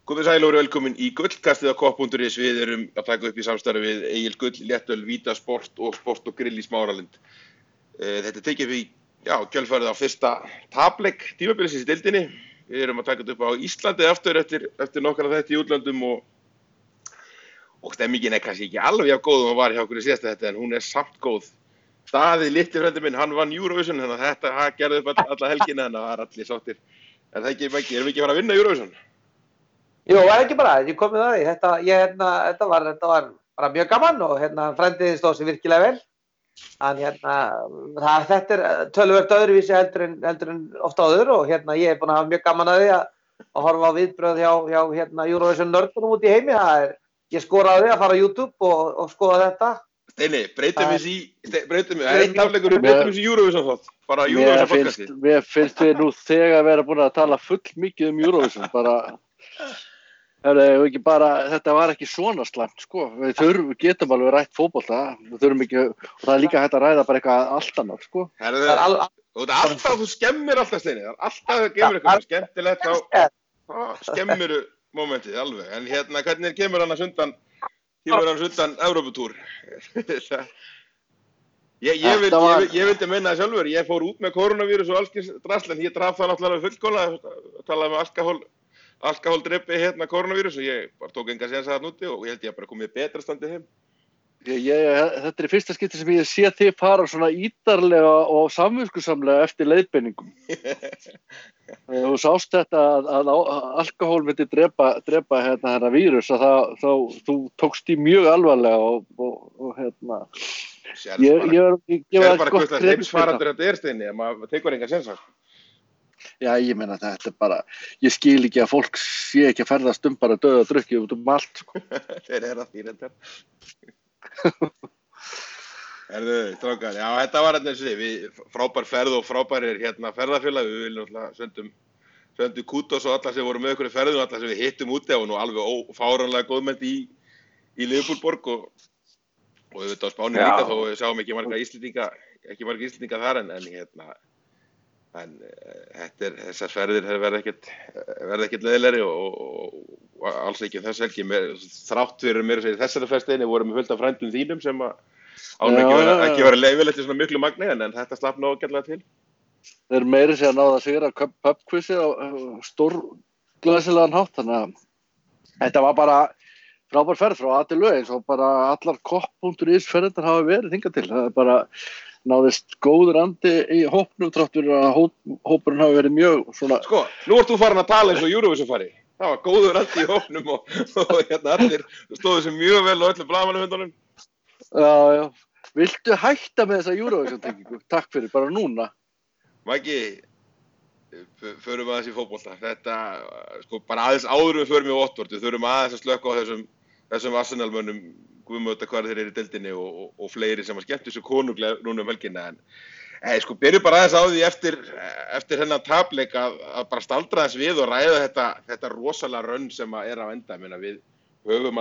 Komið sæl og verið velkomin í Gullkastið á kopp.is. Við erum að taka upp í samstarfi við Egil Gull, Léttöl, Vítasport og Sport og Grill í Smáralind. Þetta er tekið við kjölfarið á fyrsta tapleik tímabilsins í deildinni. Við erum að taka þetta upp á Íslandi aftur eftir nokkra þætti í útlöndum og stemmingin er kannski ekki alveg jafn góð og var hjá okkur í síðasta þetta, en hún er samt góð. Daði, litli frændi minn, hann vann Eurovision, þannig að þetta gerði upp alla helgina, þannig að það er allir sáttir. Er það ekki, Maggi, erum við ekki að fara að vinna Eurovision? Jú, það er ekki bara, ég komið að því. Þetta var bara mjög gaman og frændiðin stóð sig virkilega vel. En þetta er töluvert öðruvísi heldur en oft áður og ég er búinn að hafa mjög gaman að því að horfa á viðbrögð hjá Eurovision nördunum út í heimi. Ég skoraði að fara á YouTube og skoða þetta. Steini, breytum við einn afleikur breytum við í Eurovision þátt. Bara Eurovision podcasti. Mér finnst við nú þegar vera búin að tala full mikið Eurovision, bara þetta var ekki svona slæmt, sko. Við getum alveg rætt fótbolta, við þurfum ekki, og það er líka hægt að ræða bara eitthvað allt annað, sko. Þú skemmir alltaf, Steini, það er alltaf að gefur eitthvað skemmtilegt þá skemmir momentið alveg, en hvernig kemur hann undan Evróputúr? Ég vildi meina það sjálfur, ég fór út með koronavírus og alls drasl, en ég draf það náttúrulega fullkomlega, talaði með alkoholdreppi koronavírus og ég bara tók enga séns að það núti og ég held ég bara komið betra standið heim. Þetta er fyrsta skipti sem ég sé þig fara svona ítarlega og samviskusamlega eftir leiðbeiningum. Þú sást þetta að alkohól myndi drepa þennan vírus og þú tókst í mjög alvarlega og ég var bara hvort að heimsfarandur þetta er, Steini, að maður tekur enga séns að. Já, ég meina þetta er bara, ég skil ekki að fólk sé ekki að ferðast bara dauða drukki út allt, sko. Þeir eru að því reyndar. Strákar, já, þetta var frábær ferð og frábærir ferðafélag, við viljum náttúrulega sendum kútos og alla sem voru með okkur í ferðum, alla sem við hittum úti og nú alveg fáránlega góðmennt í Liverpoolborg og við veitum á Spáni líka þó við sáum ekki marga Íslendinga þar en þessar ferðir verða ekkert leiðilegri og alls ekki þess helgi. Þrátt fyrir mér að segja þessari ferðsteini vorum við fullt af frændum þínum sem án ekki vera leyfilegt í svona miklu magni en þetta slapp nóg gætlega til. Þeir meiri sér að náða að sigra pubquizi á stórglæsilegan hátt, þannig að þetta var bara frábær ferð frá A til Ö eins og bara allar kopp.is ferðirnar hafa verið hingað til. Það er bara náðist góður andi í hópnum þráttur að hópurinn hafi verið mjög svona. Sko, nú ert þú farin að tala eins og Eurovision fari. Það var góður andi í hópnum og allir stóðu sem mjög vel á öllum blaðamannafundunum. Já. Viltu hætta með þessa Eurovision-tengingu? Takk fyrir, bara núna. Maggi, förum aðeins í fótbolta. Þetta, sko, bara aðeins áður við förum í Watford. Við þurfum aðeins að slökka á þessum Arsenal-mönnum, guðmöta hvað þeir eru í deildinni og fleiri sem að skemmtu sér konunglega núna helgina. En sko, byrjum bara aðeins á því eftir hennan tapleik að bara staldra þess við og ræða þetta rosalega rönn sem að er á enda. Meina, við höfum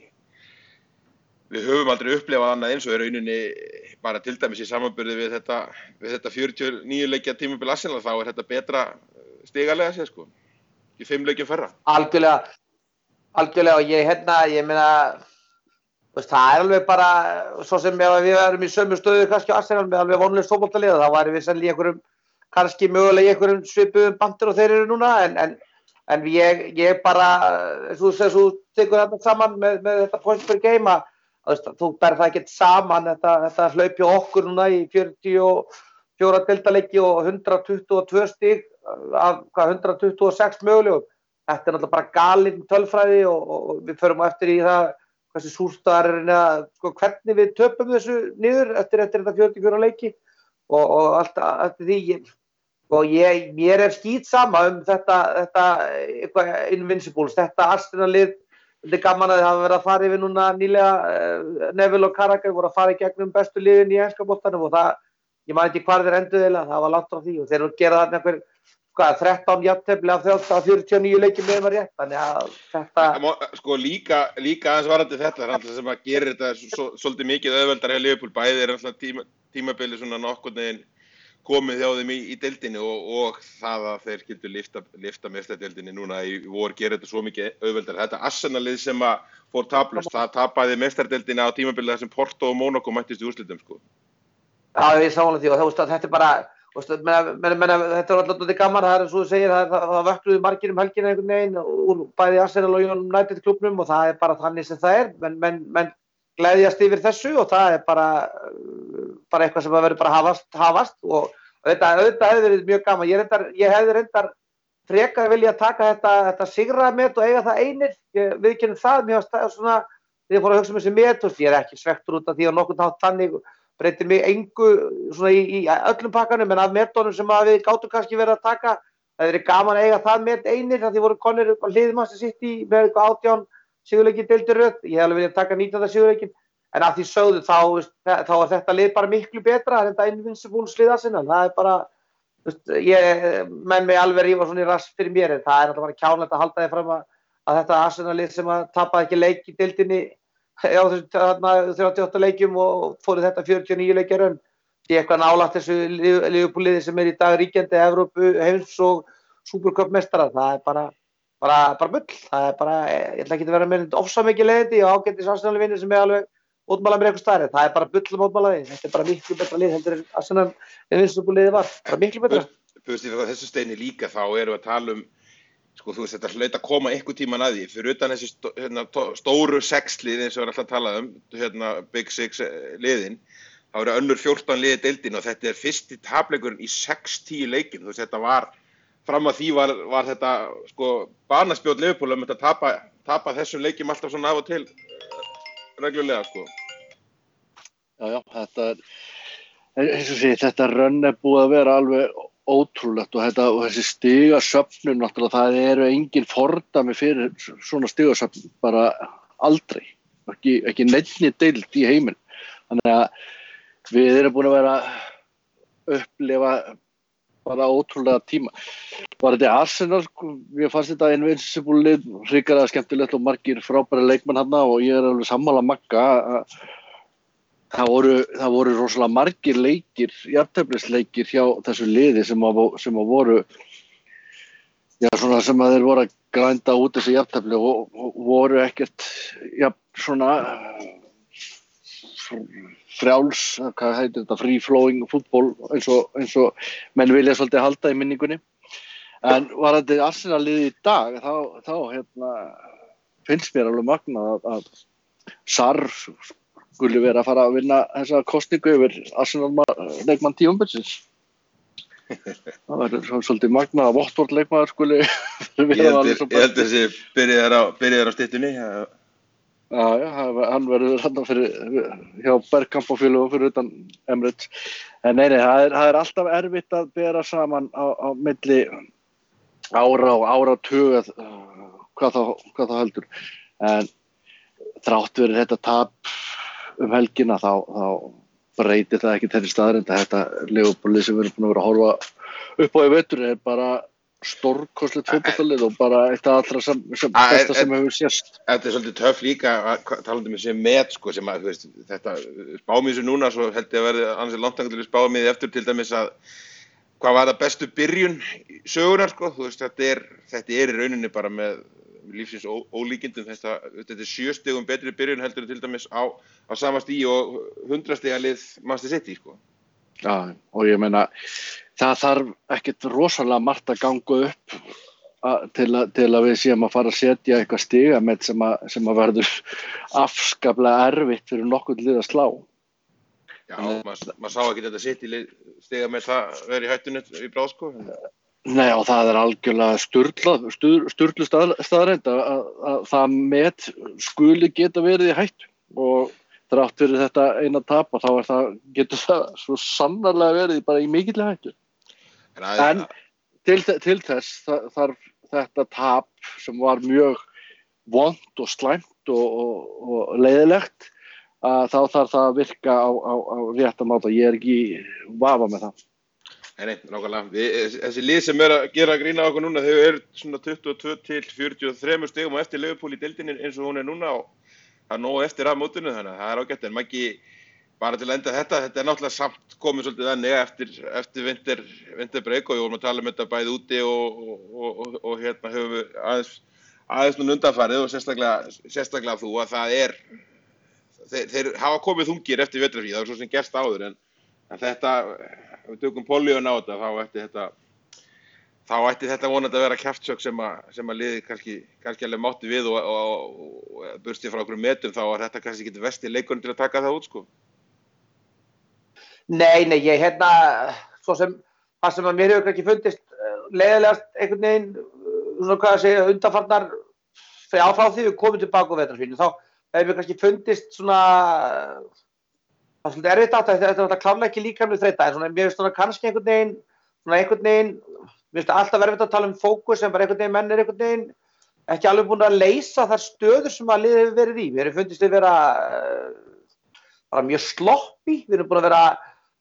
aldrei upplifað annað eins og í rauninni bara til dæmis í samanburði við þetta 49 leikja tímabil Arsenal, þá er þetta betra stigalega sér, sko. Í 5 leikjum færra. Algjörlega og ég meina það er alveg bara svo sem ef við erum í sömu stöðu kannski á Arsenal með alveg vonlaust fótboltalið þá væri við sennilega kannski mögulega í einhverjum svipuðum bandir og þeir eru núna en ég bara þú tekur þetta saman með þetta points per game að þú berð það ekkert saman þetta hlaupi okkur núna í 44 deildarleiki og 122 stig af 126 mögulegum. Þetta er náttúrulega bara galin tölfræði og við förum á eftir í það hversu súrstaðar hvernig við töpum þessu niður eftir þetta 44 leiki og allt eftir því og mér er skít sama þetta eitthvað Invincibles, þetta Arsenal-lið. Þetta er gaman að það hafa verið að fara yfir núna nýlega Neville og Carragher voru að fara í gegnum bestu liðin í enska boltanum og ég man ekki hvar þeir enduðu eiginlega, það var langt frá því og þeir eru að gera þarna einhver 13 jafntefli af 49 leikjum með maður rétt, þannig að þetta sko líka aðeins varandi þetta sem að gera þetta svolítið mikið auðveldar hjá Liverpool, bæði er alltaf tímabili svona nokkurn veginn komið hjá þeim í deildinni og það að þeir skildu lifta meistaradeildinni núna í vor gerir þetta svo mikið auðveldar. Þetta Arsenal-lið sem að fór taplaust, það tapaði meistaradeildinni á tímabili þar sem Porto og Monaco mættist í úrslitum sko. Já, ég sammála því og þetta bara, þetta var alltaf gaman, það svo þú segir, það vöknuðu margir helgina einhvern veginn úr bæði Arsenal og United klubnum og það bara þannig sem það menn gleðjast yfir þessu og það bara eitthvað sem verður bara hafast og auðvitað hefði verið mjög gaman. Ég hefði reyndar frekar vilja taka þetta sigramet og eiga það einir. Við kennum það, mér varst það svona, þegar ég fór að hugsa þessi met, ég ekki svektur út af því að nokkurn hátt þannig breytir mig engu svona í öllum pakkanum en af metunum sem við gátum kannski verið að taka. Það hefði verið gaman að eiga það met einir, því voru konur hliðmann sem sitt í með 18 sigurleiki deildir röð. Ég hefði viljað taka 19. sigurleikin en að því sögðu þá þetta lið bara miklu betra en þetta Invincibles liða sinna. Það bara, menn mig alveg rífa svona í rass fyrir mér en það alltaf bara kjánlegt að halda því fram að þetta Arsenal lið sem að tapaði ekki leik í deildinni á þessum 38 leikjum og fóru þetta 49 leikjarönn. Því eitthvað nálægt þessu Liverpool-liði sem í dag ríkjandi Evrópu, heims og Supercup-meistarar. Það bara bull. Það bara, ég ætla ekki að vera með ofsa mikið leiðindi og ágætis Arsenal-vinur sem alveg mótmála mér eitthvað stærri. Það bara bull mótmála því. Þetta bara miklu betra lið heldur en Arsenal Invincible-liðið var. Bara miklu betra. Þessu steini líka þá erum við að tala sko þú veist þetta hlaut að koma einhvern tímann að því fyrir utan þessi stóru 6 lið eins og alltaf talað Big 6 liðin þá eru önnur 14 liði deildin og þetta fyrsti tapleikurinn í 6-10 leikin þú veist þetta var fram að því var þetta sko banaspjót Liverpool að tapa þessum leikjum alltaf svona af og til reglulega sko. Já, þetta rönn búið að vera alveg ótrúlegt og þessi stigasöfnun náttúrulega, það eru engin fordæmi fyrir svona stigasöfnun, bara aldrei, ekki neinni deild í heiminn. Þannig að við erum búin að vera upplifa bara ótrúlega tíma. Var þetta Arsenal, ég fannst þetta Invincible-lið hrikalega skemmtilegt og margir frábæri leikmenn þarna og ég alveg sammála Magga að það voru rosalega margir leikir, jafnteflisleikir hjá þessu liði sem voru svona sem að þeir voru að grænda út þessu jafntefli og voru ekkert svona frjáls, hvað heitir þetta, free flowing fútból eins og menn vilja svolítið halda í minningunni. En var þetta Arsenal-liðið í dag, þá finnst mér alveg magnað að Sarr skuli vera að fara að vinna þessa kosningu yfir Arsenal-leikmann tímabilsins. Það verður svolítið magnað að Watford-leikmaður skuli vera alveg svo Ég held þessi byrjaður á styttunni. Já, hann verður hann hjá Bergkamp og félögum fyrir utan Emirates. En nei, það er alltaf erfitt að bera saman á milli ára og áratuga hvað þá heldur. En þrátt verið þetta tap helgina þá breytir það ekki þeirri staðreynd að þetta Liverpool-lið sem við erum búin að vera að horfa upp á í vetur bara stórkostlegt fótboltalið og bara eitt af allra besta sem hefur sést. Þetta svolítið töff líka talandi með sem met sko sem að þú veist þetta spámið sem núna svo held ég að verði annars langtangur spámið eftir til dæmis að hvað var það bestu byrjun sögunar sko þú veist þetta er í rauninni bara með lífsins ólíkindum þetta er 7 stigum betri byrjun heldur til dæmis á sama stigi og 100 stiga lið Manchester City sko. Já, og ég meina það þarf ekkert rosalega margt að ganga upp til að við séum að fara að setja eitthvað stigamet sem að verður afskaplega erfitt fyrir nokkurn lið að slá. Já, maður sá ekki þetta City stigamet það verið í hættunni í bráð sko. Nei, og það er algjörlega sturlu staðreynd að það met skuli geta verið í hættu og þrátt fyrir þetta eina tap og þá getur það svo sannarlega verið bara í mikilli hættu. En til þess þarf þetta tap sem var mjög vont og slæmt og leiðilegt þá þarf það að virka á réttan máta. Ég er ekki vafa með það. Nei, nákvæmlega. Þessi lið sem að gera grína á okkur núna, þau eru svona 22 til 43 stigum og eftir Liverpool í deildinni eins og hún er núna og það nóg eftir af mótinu þannig að það ágætt en bara til að enda þetta náttúrulega samt komið svolítið venni eftir vinterbreak og við vorum að tala þetta bæði úti og hérna höfum við aðeins nú undanfarið og sérstaklega þú að það þeir hafa komið þungir eftir vetrarfrí, það var svo sem gerst áður en þetta, ef við tökum Pollíun á þetta, þá ætti þetta vonandi að vera kjaftsök sem að liðið kannski alveg mátti við og bursti frá okkur metum, þá var þetta kannski ekki versti leikurinn til að taka það út, sko. Nei, ég svo sem það sem að mér hefur ekki fundist leiðilegast einhvern veginn, svona hvað að segja, undanfarnar frá því við komum tilbaka á vetrarfrínu, þá hefur mér kannski fundist svona, það er svolítið erfitt þetta er náttúrulega klárlega ekki líkamlega þreyta, en svona, mér finnst svona kannski einhvern veginn, mér finnst alltaf erfitt að tala um fókus, en bara einhvern veginn menn einhvern veginn ekki alveg búin að leysa þær stöður sem að liðið hefur verið í. Mér hefur fundist við vera bara mjög sloppy, við erum búin að vera,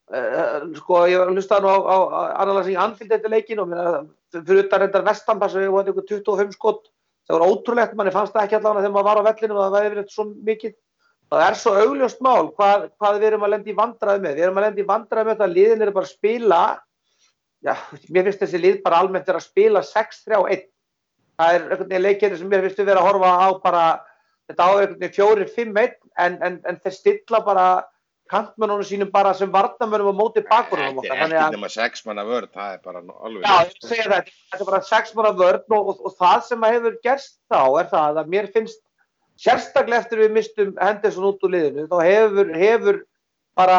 sko, ég var hlustaði nú á Annalas í Anfield eftir leikinn og fyrir utan reyndar Vestham, þar sem við vorum 25 skot. Það var ótrúlegt, manni fannst það ekki allavega þegar maður var á vellinum og það væri verið svo mikið. Það svo augljóst mál hvað við erum að lenda í vandræði með. Við erum að lenda í vandræði með að liðin eru bara að spila, já, mér finnst þessi lið bara almennt að spila 6-3-1. Það einhvern veginn leikir sem mér finnst við vera að horfa á bara, þetta á einhvern veginn 4-5-1 en þeir stilla bara kantmönnunum sínum bara sem varnarmönnum á móti bakvörðunum okkar. Þetta ekki nema 6 manna vörn, það bara alveg. Já, ég segja þetta bara 6 manna vörn og það sem hefur gerst þá það að mér finnst sérstaklega eftir við mistum Henderson út úr liðinu, þá hefur bara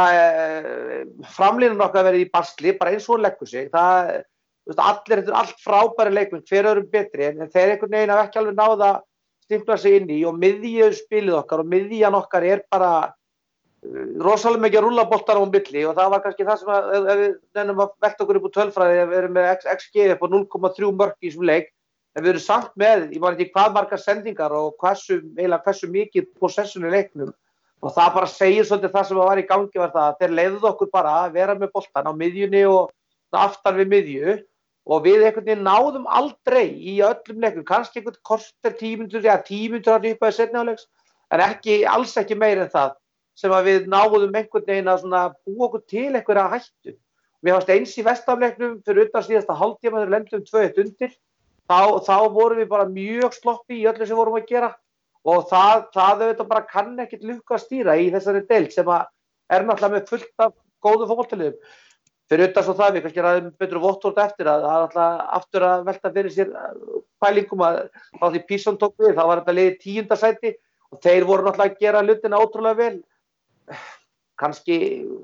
framlínan okkar verið í basli, bara eins og hún leggur sig. Þetta er allt frábæri leikmenn, hver öðrum betri, en þeir einhvern veginn hafa ekki alveg náð að stimpla sig inn í og miðjuspilið okkar og miðjan okkar bara rosalega mikið að rúlla boltar á milli og það var kannski það sem ef við nennum að velta okkur upp úr tölfræði ef við erum með XG upp á 0,3 mörk í þessum leik en við erum samt með, ég man ekki hvað margar sendingar og hversu mikið possession í leiknum og það bara segir svolítið það sem var í gangi var það að þeir leyfðu okkur bara að vera með boltan á miðjunni og aftan við miðju og við einhvern veginn náðum aldrei í öllum leikum, kannski einhvern korter 10 mínútur hann upp að seinni hálfleiks en alls ekki meir en það sem að við náðum einhvern veginn að búa okkur til einhverja hættu. Mér fannst eins í Vestamleiknum fyrir utan síðasta hálftíma þegar við lendum 2-1 undir, þá vorum við bara mjög sloppi í öllu sem vorum að gera og það auðvitað bara kann ekkert lukka að stýra í þessari deild sem að náttúrulega með fullt af góðum fótboltaliðum. Fyrir utan svo það við kannski ræðum betur Votvort eftir að það er alltaf aftur að velta fyrir sér pælingum að þá því Písson tók við, þá var þetta liðið 10. sæti og þeir voru náttúrulega að gera hlutina ótrúlega vel. Kannski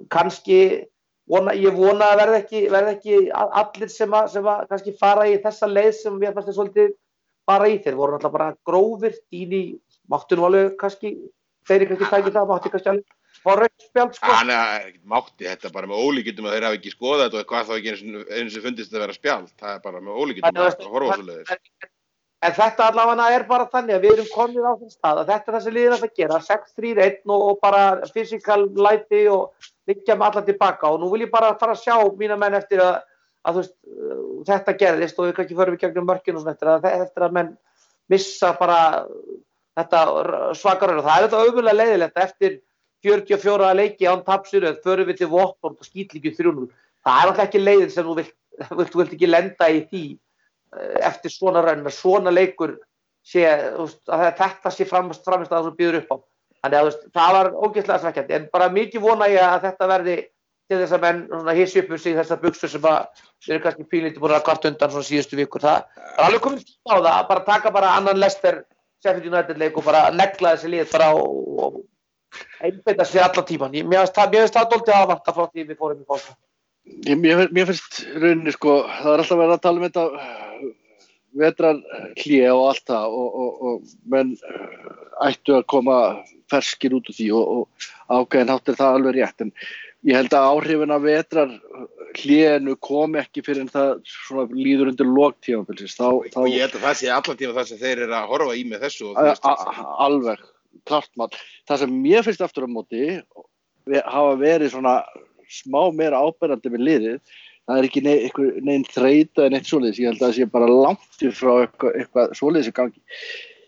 ég vona að verði ekki allir sem að kannski fara í þessa leið sem við fannst svolítið fara í. Þeir voru náttúrulega bara grófir í máttu nú alveg kannski þeir kannski tæki það, mátti kannski alveg rautt spjald sko. Mátti þetta bara með ólíkindum að þeir hafa ekki skoðað þetta og hvað þá ekki eins og fundist að vera spjald. Það er bara með ólíkindum að horfa svo leiðis. En þetta allavega bara þannig að við erum komin á þess stað að þetta er það sem liðin að gera 6-3-1 og bara physical læti og liggja með alla tilbaka og nú vil ég bara fara að sjá mína menn eftir að þetta gerðist og við kannski förum við gegnum mörkin og eftir að menn missa bara þetta svakar og það er þetta auðvitað leiðilegt eftir 44 leiki án tapsiröð förum við til Watford og skýtlíkju 3-0. Það er alltaf ekki leiðin sem þú vilt ekki lenda í því eftir svona raun með svona leikur að þetta sé framist að það sem býður upp á. Þannig að það var ógeðslega svekkjandi en bara mikið vona ég að þetta verði til þess að menn hissi upp um sig þessar buxur sem að við erum kannski pínlítið búin að kvart undan svona síðustu vikur. Það er alveg komin tíma á það að bara taka bara annan Leicester Sheffield United leik og bara negla þessi lið bara og einbeita sér allan tíman. Mér finnst það dálítið að vanta frá því við fórum í fólk. Mér finnst rauninni sko, það er alltaf verið að tala um þetta vetrarhlé og allt það og menn ættu að koma ferskir út úr því og ákveðin hátt er það alveg rétt en ég held að áhrifin af vetrarhlénu komi ekki fyrir en það svona líður undir lok tímabilsins. Og ég held að það sé allan tíma það sem þeir eru að horfa í með þessu. Alveg, klart mál. Það sem mér finnst aftur á móti hafa verið svona smá meira áberandi með liðið, það er ekki neinn þreyta en eitt svoleiðis, ég held að það sé bara langt frá eitthvað svoleiðis í gangi.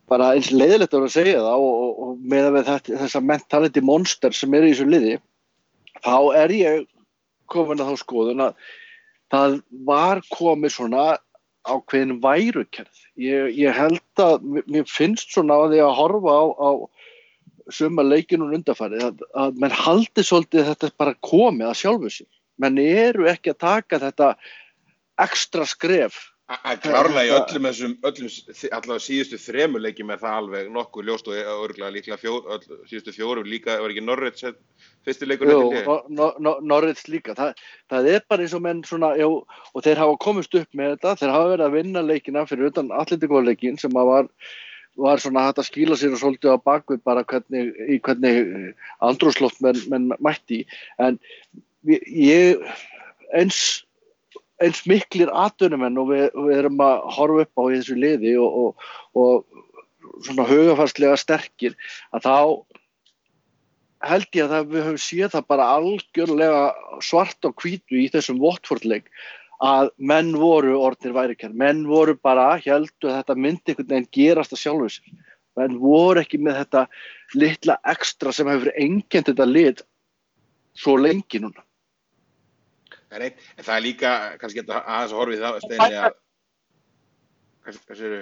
bara eins leiðilegt að segja það og með þessa mentality monster sem í þessu liði, þá ég komin að þá skoðun að það var komið svona ákveðin værukerð. Ég held að mér finnst svona á því að horfa á suma leikinu undanfarið að menn haldi svolítið þetta bara komið að sjálfu sér. Menn eru ekki að taka þetta ekstra skref. Klárlega í öllum allavega síðustu 3 leikjum það alveg nokkuð ljóst og örugglega líklega síðustu 4 líka, var ekki Norwich fyrsti leikur? Norwich líka. Það bara eins og menn svona, já, og þeir hafa komist upp með þetta, þeir hafa verið að vinna leikina fyrir utan Atletico-leikinn sem var svona hægt að skýla sér og svolítið á bakvið bara hvernig andrúmsloft menn mætti, en ég eins miklir atvinnumenn og við erum að horfa upp á í þessu liði og svona hugarfarslega sterkir, að þá held ég að við höfum séð það bara algjörlega svart á hvítu í þessum Watford-leik að menn voru orðnir værikær, menn voru bara, héldu að þetta myndi einhvern veginn gerast að sjálfu sér, menn voru ekki með þetta litla ekstra sem hefur einkennt þetta lið svo lengi núna. En það líka, kannski aðeins að horfa í það, Steini, að... Hvað segirðu?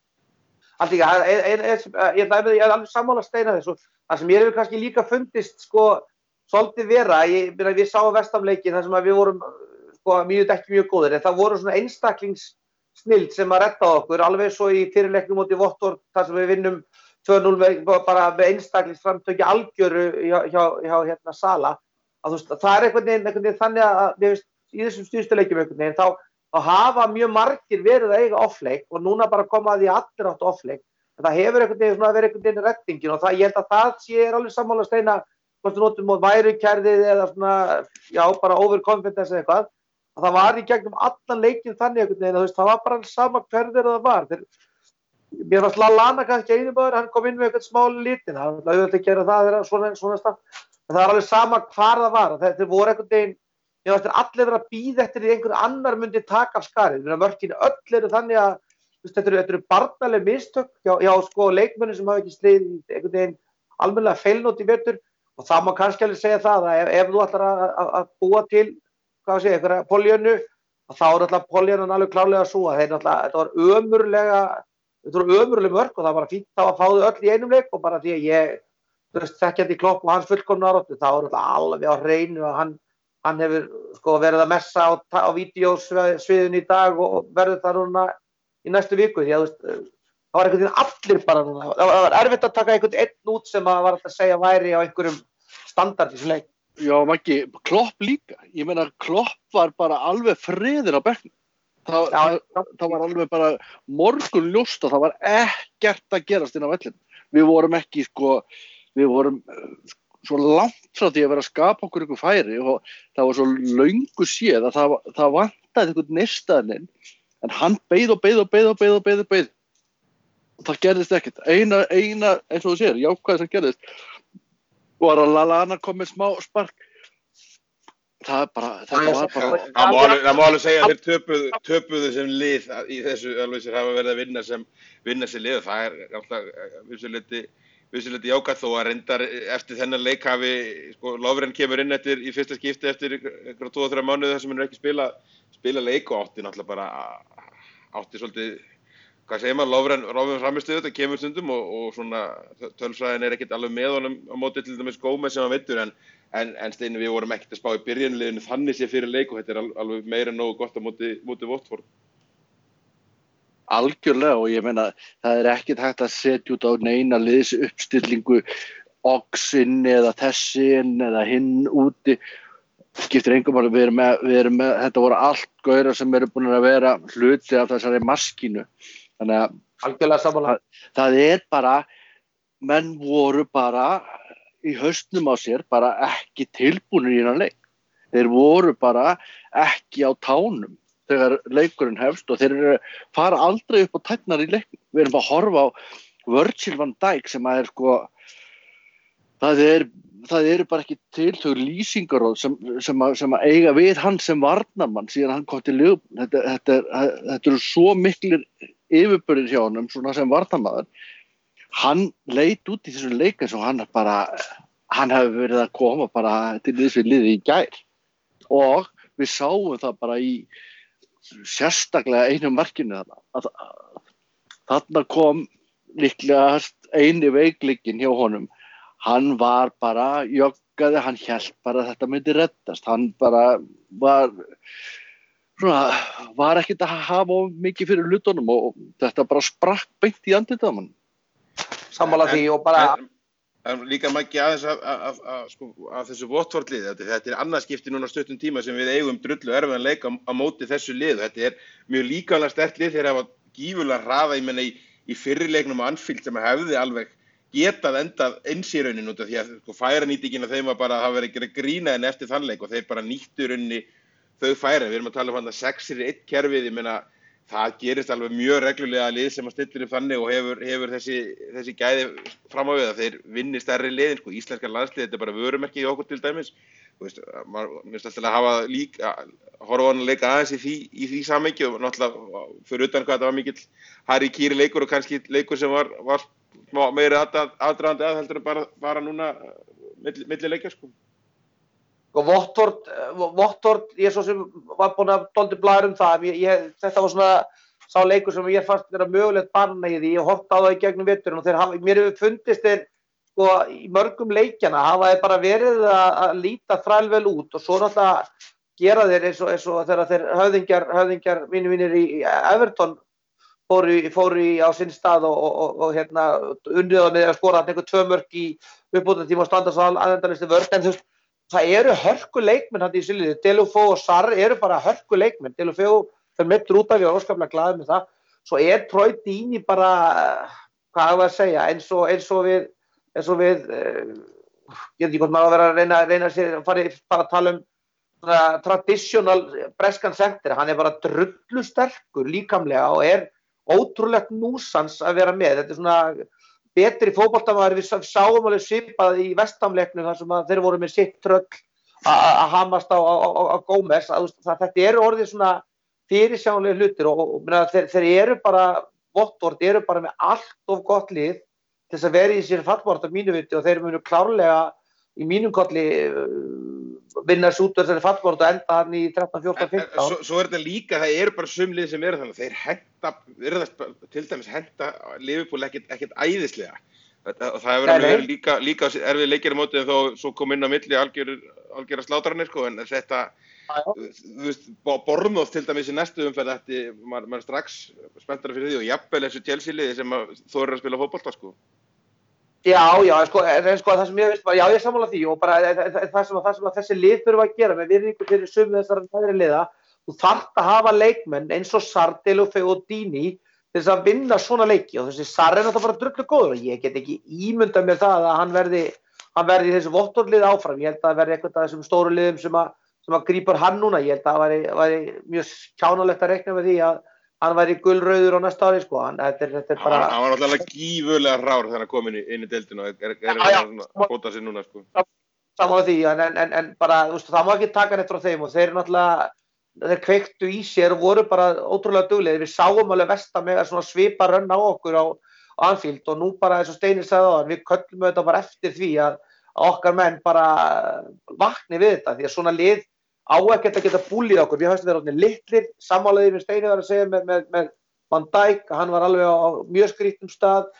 Ég er alveg sammála Steina þessu. Það sem ég hefur kannski líka fundist, svolítið vera, við sáum Vestamleikin þar sem við vorum, ekki mjög góðir, en það voru svona einstaklingssnild sem að redda okkur, alveg svo í fyrirleiknum móti Watford, þar sem við vinnum 2-0 bara með einstaklingsframtöki algjöru hjá Sala. Það einhvern veginn þannig að í þessum síðustu leikjum einhvern veginn þá hafa mjög margir verið að eiga offleik og núna bara koma að því allir áttu offleik. Það hefur einhvern veginn verið einhvern veginn reddingin og ég held að það sé alveg sammála Steina hvort þú notum á værukerðið eða svona, já, bara overconfidence eða eitthvað. Það var í gegnum allan leikinn þannig einhvern veginn að það var bara sama hverður það var. Mér fannst Lallana kannski einu maður, hann kom inn með eitthvað smá litin, hann auðvitað gera það svona stað. Það alveg sama hvar það var. Þeir voru einhvern veginn, ég veist, allir verið að bíða eftir því einhver annar myndi taka af skarið. Mörkin öll eru þannig að þetta eru barnaleg mistök hjá leikmönnum sem hafa ekki slegið einhvern veginn almennilega feilnót í vetur og það má kannski alveg segja það að ef þú ætlar að búa til, einhverja poljönu, þá alltaf poljönan alveg klárlega svo að þetta var ömurleg mörk og það var fínt þá að fá þau öll í einum leik og bara því að ég þekkjandi Klopp og hans fullkomna árátti, þá alveg á hreinu að hann hefur verið að messa á vídeósviðinu í dag og verður það núna í næstu viku því að það var einhvern veginn allir bara núna, það var erfitt að taka einhvern einn út sem að var að segja væri á einhverjum standard í þessu leik. Já, Maggi, Klopp líka, ég meina Klopp var bara alveg friður á bekknum. Það var alveg bara morgunljóst og það var ekkert að gerast inn á vellinu. Við vorum ekki við vorum svo langt frá því að vera að skapa okkur ykkur færi og það var svo löngu séð að það vantaði einhvern neistaðinn en hann beið og það gerðist ekkert. Eina eins og þú sér, jákvæði sem gerðist var að Lallana kom með smá spark. Það var bara... Það má alveg segja að þeir töpuðu sem lið í þessu alveg sem hafa verið að vinna sér lið. Það alltaf vissuleiti jákvætt þó að reyndar eftir þennan leik hafi, Lovren kemur inn í fyrsta skipti eftir 2-3 mánuði þar sem hann ekki spila leik og átti náttúrulega bara, svolítið, hvað segir maður, Lovren framistuð þetta kemur stundum og svona tölfræðin ekkert alveg með honum á móti til dæmis Gómez sem hann veitur en Steini við vorum ekkert að spá í byrjunliðinu þannig sé fyrir leik og þetta alveg meira en nógu gott á móti Watford. Algjörlega og ég meina það ekkert hægt að setja út á neina liðs uppstillingu Oxinn eða þessin eða hinn úti skiptir engum máli, við erum með þetta voru allt gaurar sem eru búin að vera hluti af þessari maskínu þannig að algjörlega sammála. Það bara menn voru bara í haustnum á sér bara ekki tilbúnir í þennan leik, þeir voru bara ekki á tánum þegar leikurinn hefst og þeir fara aldrei upp á tærnar í leiknum. Við erum bara að horfa á Virgil van Dijk sem að það eru bara ekki til þau lýsingaróð sem að eiga við hann sem varnarmann síðan hann kom til Liverpool. Þetta eru svo miklir yfirburðir hjá honum svona sem varnarmaður hann leit út í þessum leik eins og hann hefur verið að koma bara til þessu liði í gær og við sáum það bara í sérstaklega einu markinu þarna kom líklega eini veikleikinn hjá honum. Hann var bara joggaði, hann hélt bara að þetta myndi reddast. Hann bara var ekkert að hafa mikið fyrir hlutunum og þetta bara sprakk beint í andlitið á honum. Sammála því og bara En líka Maggi aðeins að þessu Watford-lið. Þetta annað skipti núna stuttum tíma sem við eigum drullu erfiðan leik á móti þessu lið. Þetta mjög líkamlega sterkt lið þegar það var gífurlega hraða í fyrri leiknum á Anfield sem hefði alveg getað endað eins í rauninni út af því að færanýtingin af þeim var bara að hafa verið grína en eftir þann leik og þeir bara nýttu í rauninni þau færa. Við erum að tala um 6-1 kerfið, ég meina það gerist alveg mjög reglulega lið sem að stillir upp þannig og hefur þessi gæði fram á við að þeir vinni stærri liðin. Íslenska landslið, þetta bara vörumerki í okkur til dæmis. Mér finnst alltaf að horfa á hann að leika aðeins í því samhengi og náttúrulega fyrir utan hvað þetta var mikill Harry Kiri leikur og kannski leikur sem var meiri aðdragandi heldur en bara núna milli leikja Og Watford, ég svo sem var búin að dálítið blaður það, þetta var svona sá leikur sem ég fannst vera mögulegt banna í því, ég horfði á það í gegnum veturinn og mér hefur fundist þeir í mörgum leikjana hafa þeir bara verið að líta þrælvel út og svo náttúrulega gera þeir eins og þegar þeir höfðingjar mínir í Everton fóru á sinn stað og unnið á með að skora einhver 2 mörk í uppbótartíma og standa svo aðendalisti vörn, en þú veist það eru hörku leikmenn hann í siliði. Deulofeu og Sarr eru bara hörku leikmenn. Deulofeu fer meiddur út af, ég var óskaplega glaður með það. Svo Troy Deeney bara, hvað var að segja, eins og við, ég veit ekki hvort maður að vera að reyna sér, bara að tala um traditional breskan center. Hann bara drullu sterkur líkamlega og ótrúlegt núsans að vera með. Þetta svona betri fótboltamaður, við sáum alveg svipað í Vestamleiknum þar sem þeir voru með sitt tröll að hamast á Gómez. Þetta eru orðið svona fyrirsjáanlega hlutir og þeir eru bara, Watford eru bara með allt of gott lið til þess að vera í sér fallbaráttu á mínu viti og þeir munu klárlega í mínum kolli vinna þessu út úr þessari fallbaráttu og enda hann í 13, 14, 15. Svo þetta líka, það eru bara sum lið sem eru þannig, þeir virðast til dæmis henta Liverpool ekkert æðislega. Það hefur verið líka erfið leikir á móti en þó svo kom inn á milli algjöra slátranir en þetta, þú veist, Bournemouth til dæmis í næstu umferð maður strax spenntara fyrir því og jafnvel þessu Chelsea-liði sem þorir að spila fótbolta Já, það sem ég veist bara, já ég sammála því og bara það sem þessi lið þurfa að gera með virðingu fyrir sömu þessara næri liða, þú þarft að hafa leikmenn eins og Sarr, Deulofeu og Deeney til þess að vinna svona leiki og þessi Sarr náttúrulega bara drullu góður og ég get ekki ímyndað mér það að hann verði í þessu Watford-lið áfram. Ég held að það verði eitthvað af þessum stóru liðum sem að grípur hann núna. Ég held að það væri mjög kjánalegt að reikna með því að hann væri gulrauður á næsta ári Þetta bara Hann var náttúrulega gífurlega rár þegar hann kom inn í deildina og bóta sig núna Saman því, en bara það má ekki taka neitt frá þeim og þeir náttúrulega þeir kveiktu í sér og voru bara ótrúlega duglegir. Við sáum alveg Vestam með svona svipa rönn á okkur á Anfield og nú bara eins og Steini sagði á hann, við köllum þetta bara eftir því að okkar menn bara vakni við þetta því að svona lið á ekkert að geta búlið okkur. Við höfum þeir orðnir litlir, sammálaði við Steini var að segja með Van Dijk, hann var alveg á mjög skrýttum stað.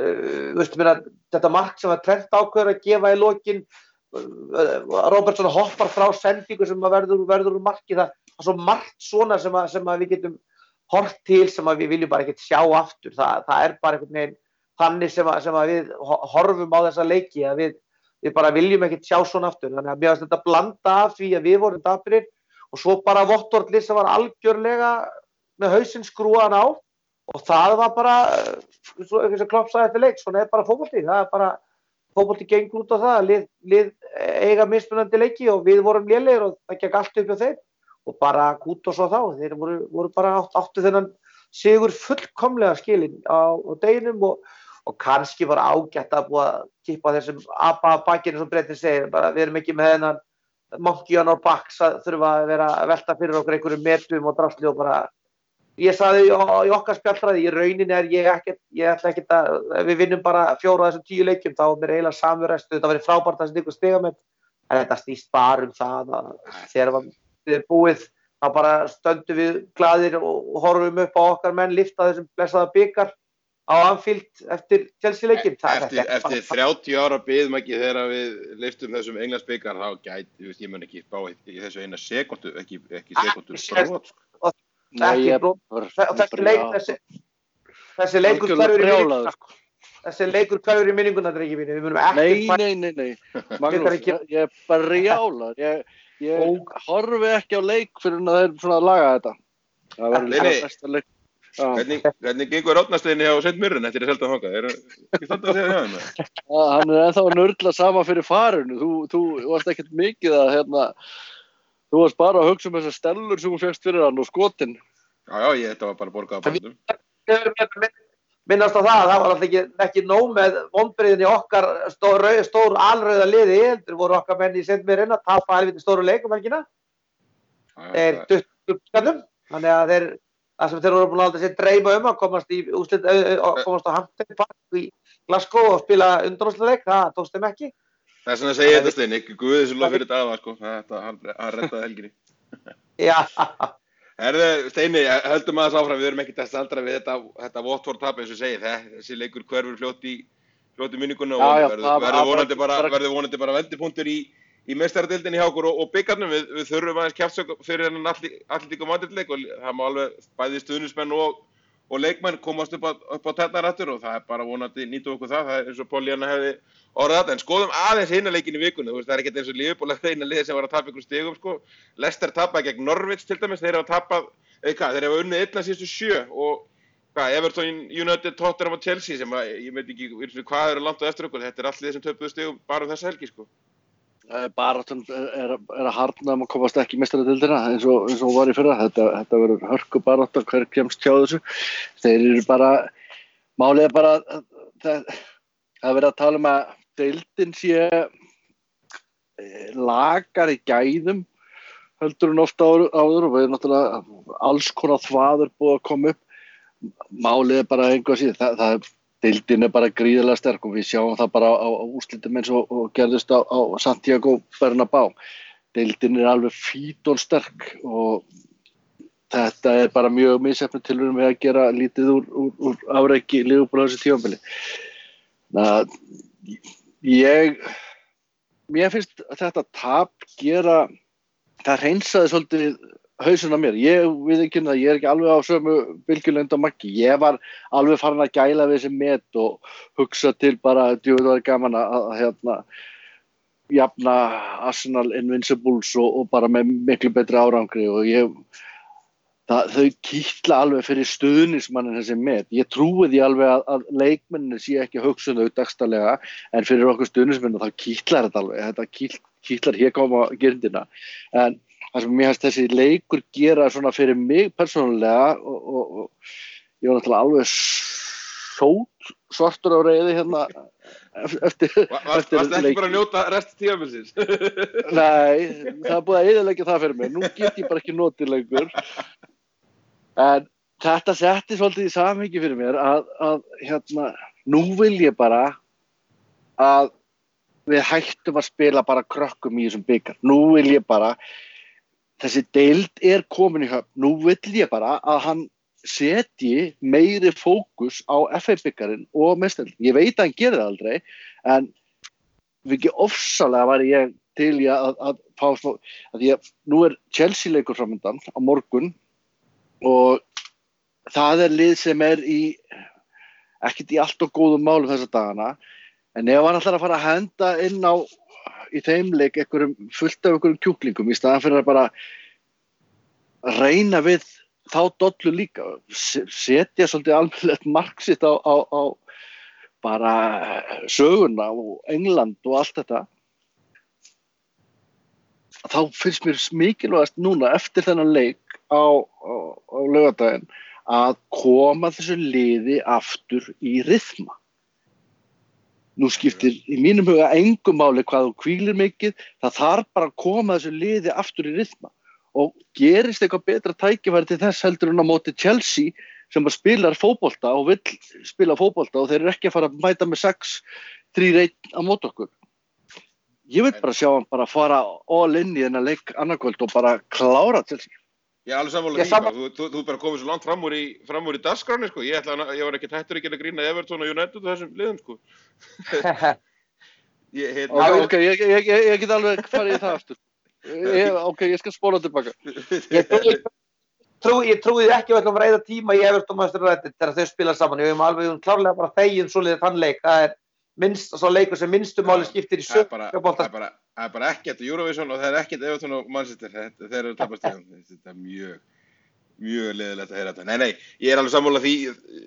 Þetta mark sem var Trent ákveður að gefa í lokin, Robertson hoppar frá sendingu sem verður úr marki. Það er svo margt svona sem við getum hort til sem við viljum bara ekkert sjá aftur. Það er bara einhvern veginn þannig sem við horfum á þessa leiki að við bara viljum ekkert sjá svona aftur. Þannig að mér finnst þetta blanda af því að við vorum daprir og svo bara Watford-lið sem var algjörlega með hausinn skrúaðan á og það var bara, eins og Klopp sagði eftir leik, svona bara fótbolti. Það bara, fótbolti gengur út á það, lið eiga mismunandi leiki og við vorum lélegir og það gekk allt upp hjá þeim og bara kút og svo þá. Þeir voru bara áttu þennan sigur fullkomlega skilinn á deginum og kannski var ágætt að búa að kippa þessum apa bakinu sem Brettin segir, bara við erum ekki með þennan monkey on our backs að þurfa að vera að velta fyrir okkur einhverjum metum og drasli og bara ég sagði í okkar spjallræði, í rauninni ég ætla ekkert að, ef við vinnum bara 4 af þessum 10 leikjum, þá er mér eiginlega samur restu, þetta verið frábært að þetta stiga með, en þetta snýst bara það að þegar við erum búið, þá bara stöndum við glaðir og horfum upp á okkar menn lifta þessum blessaða bikar á Anfield eftir Chelsea-leikinn. Eftir 30 ára bið ekki þegar við liftum þessum Englandsbikar, þá gæti, ég mun ekki spá í þessu eina sekúndu, ekki sekúndu brot. Þessi leikur hverfur í minninguna, drengi mínu. Við munum ekki... Nei. Magnús, ég er bara rjálar. Ég horfi ekki á leik fyrir að það er svona að laga þetta. Það verður besta leik. Hvernig gengur Árnasteinni á St. Mirren eftir að selta þangað? Er ekki þetta að segja hjá þeim? Hann er ennþá að nörgla sama fyrir farinu. Þú varst ekkert mikið að þú varst bara að hugsa þessar stellur sem þú fékkst fyrir hann og skotin. Já, þetta var bara borgað á bátum. Minnast á það var alltaf ekki nóg með vonbrigðin í okkar stór alrauða liði. Heldur voru okkar menn í St. Mirren að tapa helviti stóru leikum helgina. Þeir duttu upp skallum, þannig að það sem þeir voru búin að láta sér dreyma að komast á Hampden Park í Glasgow og spila undanúrslitaleik, það tókst þeim ekki. Það er svona að segja þetta Steini, Guði sem lof fyrir daga, sko. Hann reddaði helginni. Já. Steini, höldum aðeins áfram, við erum ekki að staldra við þetta Watford tap eins og segið. Þessi leikur hverfur fljótt í minninguna og verður vonandi bara vendipunktur í meistaradeildinni hjá okkur og bikarnum. Við þurfum aðeins kjaftsök fyrir hennan Atletico Madrid-leik og það má alveg bæði stuðningsmenn og leikmenn komast upp á tærnar aftur og það er bara vonandi nýtum okkur það er eins og Pollyanna hefði orðað þetta. En skoðum aðeins hina leikin í vikunni, það er ekkert eins og Liverpool eina liðið sem var að tapa ykkur stigum, sko. Leicester tapaði gegn Norwich til dæmis, þeir hafa tapað, þeir hafa unnið 1 af síðustu 7 og Everton, United, Tottenham og Chelsea sem ég veit ekki hvað eru langt á eftir okkur, þetta er allt lið sem töpuðu stigum bara þessa helgi, sko. Baráttan er að harðna að komast ekki í meistaradeildina eins og var í fyrra. Þetta verður hörku barátta hver kemst hjá þessu. Þeir eru bara, málið er bara að vera að tala um að deildin sé lagari gæðum heldur en ofta áður og við erum náttúrulega alls konar þvaður búið að koma upp. Málið er bara engu að síða. Deildin er bara gríðarlega sterk og við sjáum það bara á úrslitum eins og gerðist á Santiago Bernabéu. Deildin er alveg fítólsterk og þetta er bara mjög misheppnuð tilraun við að gera lítið úr afreki Liverpool á þessu tímabili. Mér finnst þetta tap það hreinsaði svolítið hausinn á mér. Ég viðurkenni að ég er ekki alveg á sömu bylgjulengd og Maggi. Ég var alveg farin að gæla við þessi met og hugsa til bara djöfull var gaman að jafna Arsenal Invincibles og bara með miklu betri árangri og þau kitla alveg fyrir stuðningsmannin þessi met. Ég trúi því alveg að leikmennir sé ekki að hugsa þau dagsdaglega en fyrir okkur stuðningsmenn þá kitlar þetta alveg. Þetta kitlar hér koma girndina. En það sem mér finnst þessi leikur gera svona fyrir mig persónulega og ég var náttúrulega alveg svartur á reiði hérna eftir Varstu ekki bara að njóta rest tímabilsins? Nei, það er búið að eyðileggja það fyrir mig. Nú get ég bara ekki notið lengur. En þetta setti svolítið í samhengi fyrir mér að nú vil ég bara að við hættum að spila bara krökkum í þessum bikar. Nú vil ég bara þessi deild er komin í höfn. Nú vill ég bara að hann setji meiri fókus á FA-byggarinn og meistarinn. Ég veit að hann gerir það aldrei, en ekki ofsalega var ég til í að fá smá, nú er Chelsea-leikur framundan á morgun og það er lið sem er ekkert í allt og góðum málum þessa dagana, en ef hann ætlar að fara að henda inn í þeim leik fullt af einhverjum kjúklingum í staðan fyrir að bara reyna við þá dollu líka, setja svolítið almennilegt mark sitt á bara söguna og England og allt þetta, þá finnst mér mikilvægast núna eftir þennan leik á laugardaginn að koma þessu liði aftur í ryþma. Nú skiptir í mínum huga engu máli hvað þú hvílir mikið, það þarf bara að koma þessu liði aftur í ryþma og gerist eitthvað betra tækifæri til þess heldur en á móti Chelsea sem bara spilar fótbolta og vill spila fótbolta og þeir eru ekki að fara að mæta með 6-3-1 á móti okkur. Ég vil bara sjá hann bara fara all in í þennan leik annarkvöld og bara klára Chelsea. Ég alveg sammála því, þú bara komið svo langt fram úr í dagskráni, sko. Ég var ekki hættur ekki að grína Everton og United og þessum liðum, sko. Ok, ég get alveg farið í það aftur. Ok, ég skal spóla tilbaka. Ég trúið ekki að við ætlum að reyða tíma í Everton og Manchester United þegar þau spila saman. Við höfum klárlega bara þegið svoleiðið þann leik. Það svo leikur sem minnstu máli skiptir í sög. Það er bara ekkert Eurovision og það er ekkert Everton og Manchester. Þeir eru tapast í hann. Þetta er mjög leiðilegt að heyra þetta. Nei, ég er alveg sammála því.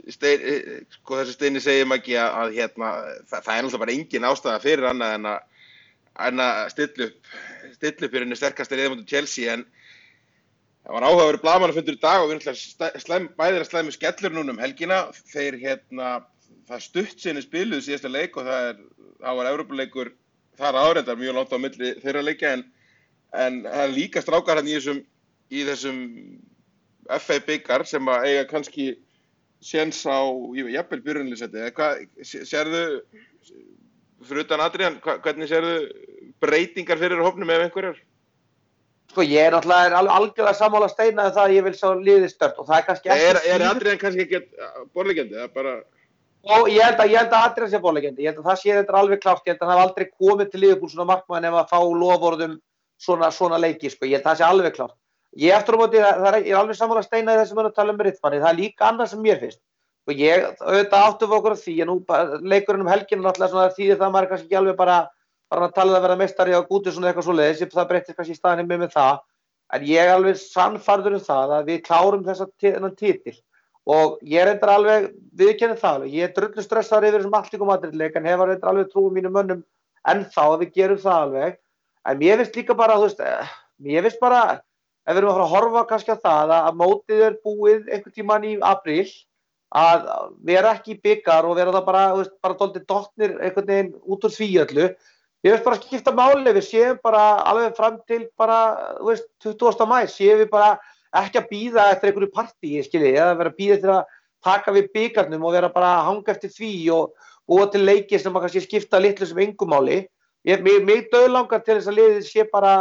Þessi Steini segir ekki að hérna, það er náttúrulega bara engin ástæða fyrir annað en að stilla upp fyrir henni sterkasta liðið móti Chelsea, en það var áhugaverður blaðamannafundur í dag og við erum bæðir að slæmi skellur núna helgina. Þeir það stutt sinni spiluðu síðasta leik og það var Evrópuleikur þar áreindar mjög langt á milli þeirra leikja, en það er líka strákar hann í þessum FA byggar sem að eiga kannski séns á jafnvel byrjunarliðsæti. Sérðu fyrir utan Adrian, hvernig sérðu breytingar fyrir hópnum ef einhverjar? Sko ég er náttúrulega algjörlega sammála Steina það að ég vil sjá liðið stört og það er kannski ekki... Er Adrian kannski ekki borðleggjandi? Það er bara... Og ég held að Adrian sé borðleggjandi. Ég held að það sé þetta alveg klárt. Ég held að hann hafi aldrei komið til Liverpool svona markmann ef að fá loforðum svona leiki, sko. Ég held að það sé alveg klárt. Ég eftir á móti, ég er alveg sammála Steina í þessum að tala rithmanni. Það er líka annað sem mér finnst. Og ég auðvitað áttum við okkur á því, en nú leikurinn helginu náttúrulega svona þýðir það að maður kannski ekki alveg bara að tala að vera meistari á Gúti svona eitthvað svoleiðis, það breytir kannski í staðinni með það. En ég er alveg sannfærður það að við klárum þennan titil. Og ég reyndar alveg, viðurkenni það alveg, ég er drullu stressaður yfir þessum Atletico Madrid-leik, en hef reyndar alveg trúið mínum mönnum ennþá að við gerum það alveg. En mér finnst líka bara, mér finnst bara, ef við erum að fara að horfa kannski á það að mótið er búið einhvern tímann í apríl, að vera ekki í byggar og vera það bara dálítið dottnir einhvern veginn út úr því öllu. Ég veist bara ekki skipta máli, við séum bara alveg fram til bara, 20. maí, séum við bara ekki að bíða eftir einhverju partíi, eða vera að bíða eftir að taka við byggarnum og vera bara að hanga eftir því og búa til leiki sem að kannski skipta litlu sem engu máli. Mig dauðlangar til þess að liðið sé bara,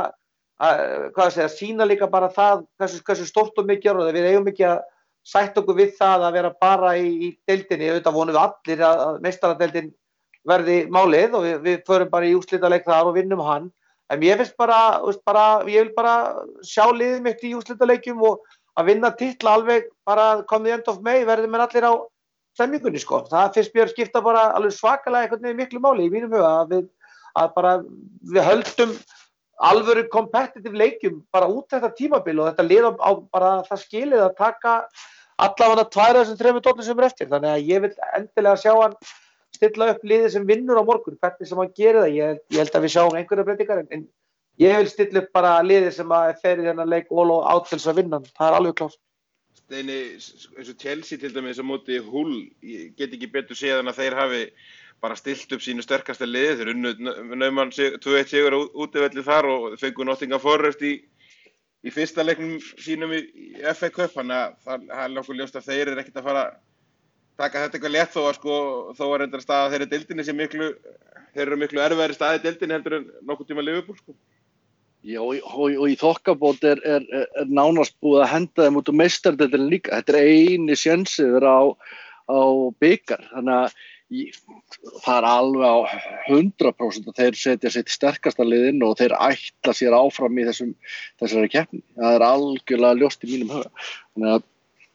sýna líka bara það hversu stórt og mikið og við eigum ekki að sætta okkur við það að vera bara í deildinni. Auðvitað vonum við allir að meistaradeildin verði málið og við förum bara í úrslitaleik þar og vinnum hann. En ég finnst ég vil bara sjá liðið mitt í úrslitaleikjum og að vinna titla alveg bara come the end of May verðum við allir á stemmingunni, sko. Það finnst mér skipta bara alveg svakalega einhvern veginn miklu máli í mínum huga að við höldum alvöru competitive leikjum bara út þetta tímabil og þetta lið á bara það skilið að taka allavega 2 af þessum 3 dollum sem eftir. Þannig að ég vil endilega sjá hann stilla upp liðið sem vinnur á morgun, hvernig sem hann gerir það. Ég held að við sjáum einhverja breytingar, en ég vil stilla upp bara liðið sem að fer í þennan leik all out til þess að vinna. Það er alveg klárt. Steini, eins og Chelsea til dæmis á móti Hull, ég get ekki betur séð en að þeir hafi bara stilt upp sínu sterkasta liði. Þeir unnu nauman 2-1 sigur útivelli þar og fengu Nottingham Forest í fyrsta leiknum sínum í FA Cup. Þannig að það er nokkuð ljóst að þeir eru ekkert að fara að taka þetta eitthvað létt þó að reyndar staða þeirra deildinni sem þeir eru miklu erfiðari staði deildinni heldur en nokkuð tíma Liverpool, sko. Já, og í þokkabót er nánast búið að henda þeim út úr meistaradeildinni líka. Þetta er eini sénsið þeirra á byggar. Þannig að það er alveg á 100% að þeir setja sitt sterkasta liðinn og þeir ætla sér áfram í þessari keppni. Það er algjörlega ljóst í mínum huga. Þannig að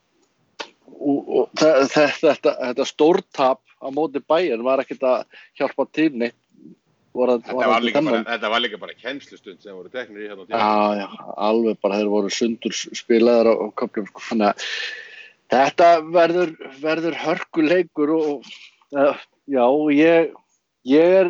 þetta stórtap á móti Bayern var ekkert að hjálpa til neitt. Þetta var líka bara kennslustund sem voru teknir í hérna. Já, alveg bara þeir voru sundur spilaðar á köflum, sko. Þannig að þetta verður hörkuleikur og já, ég er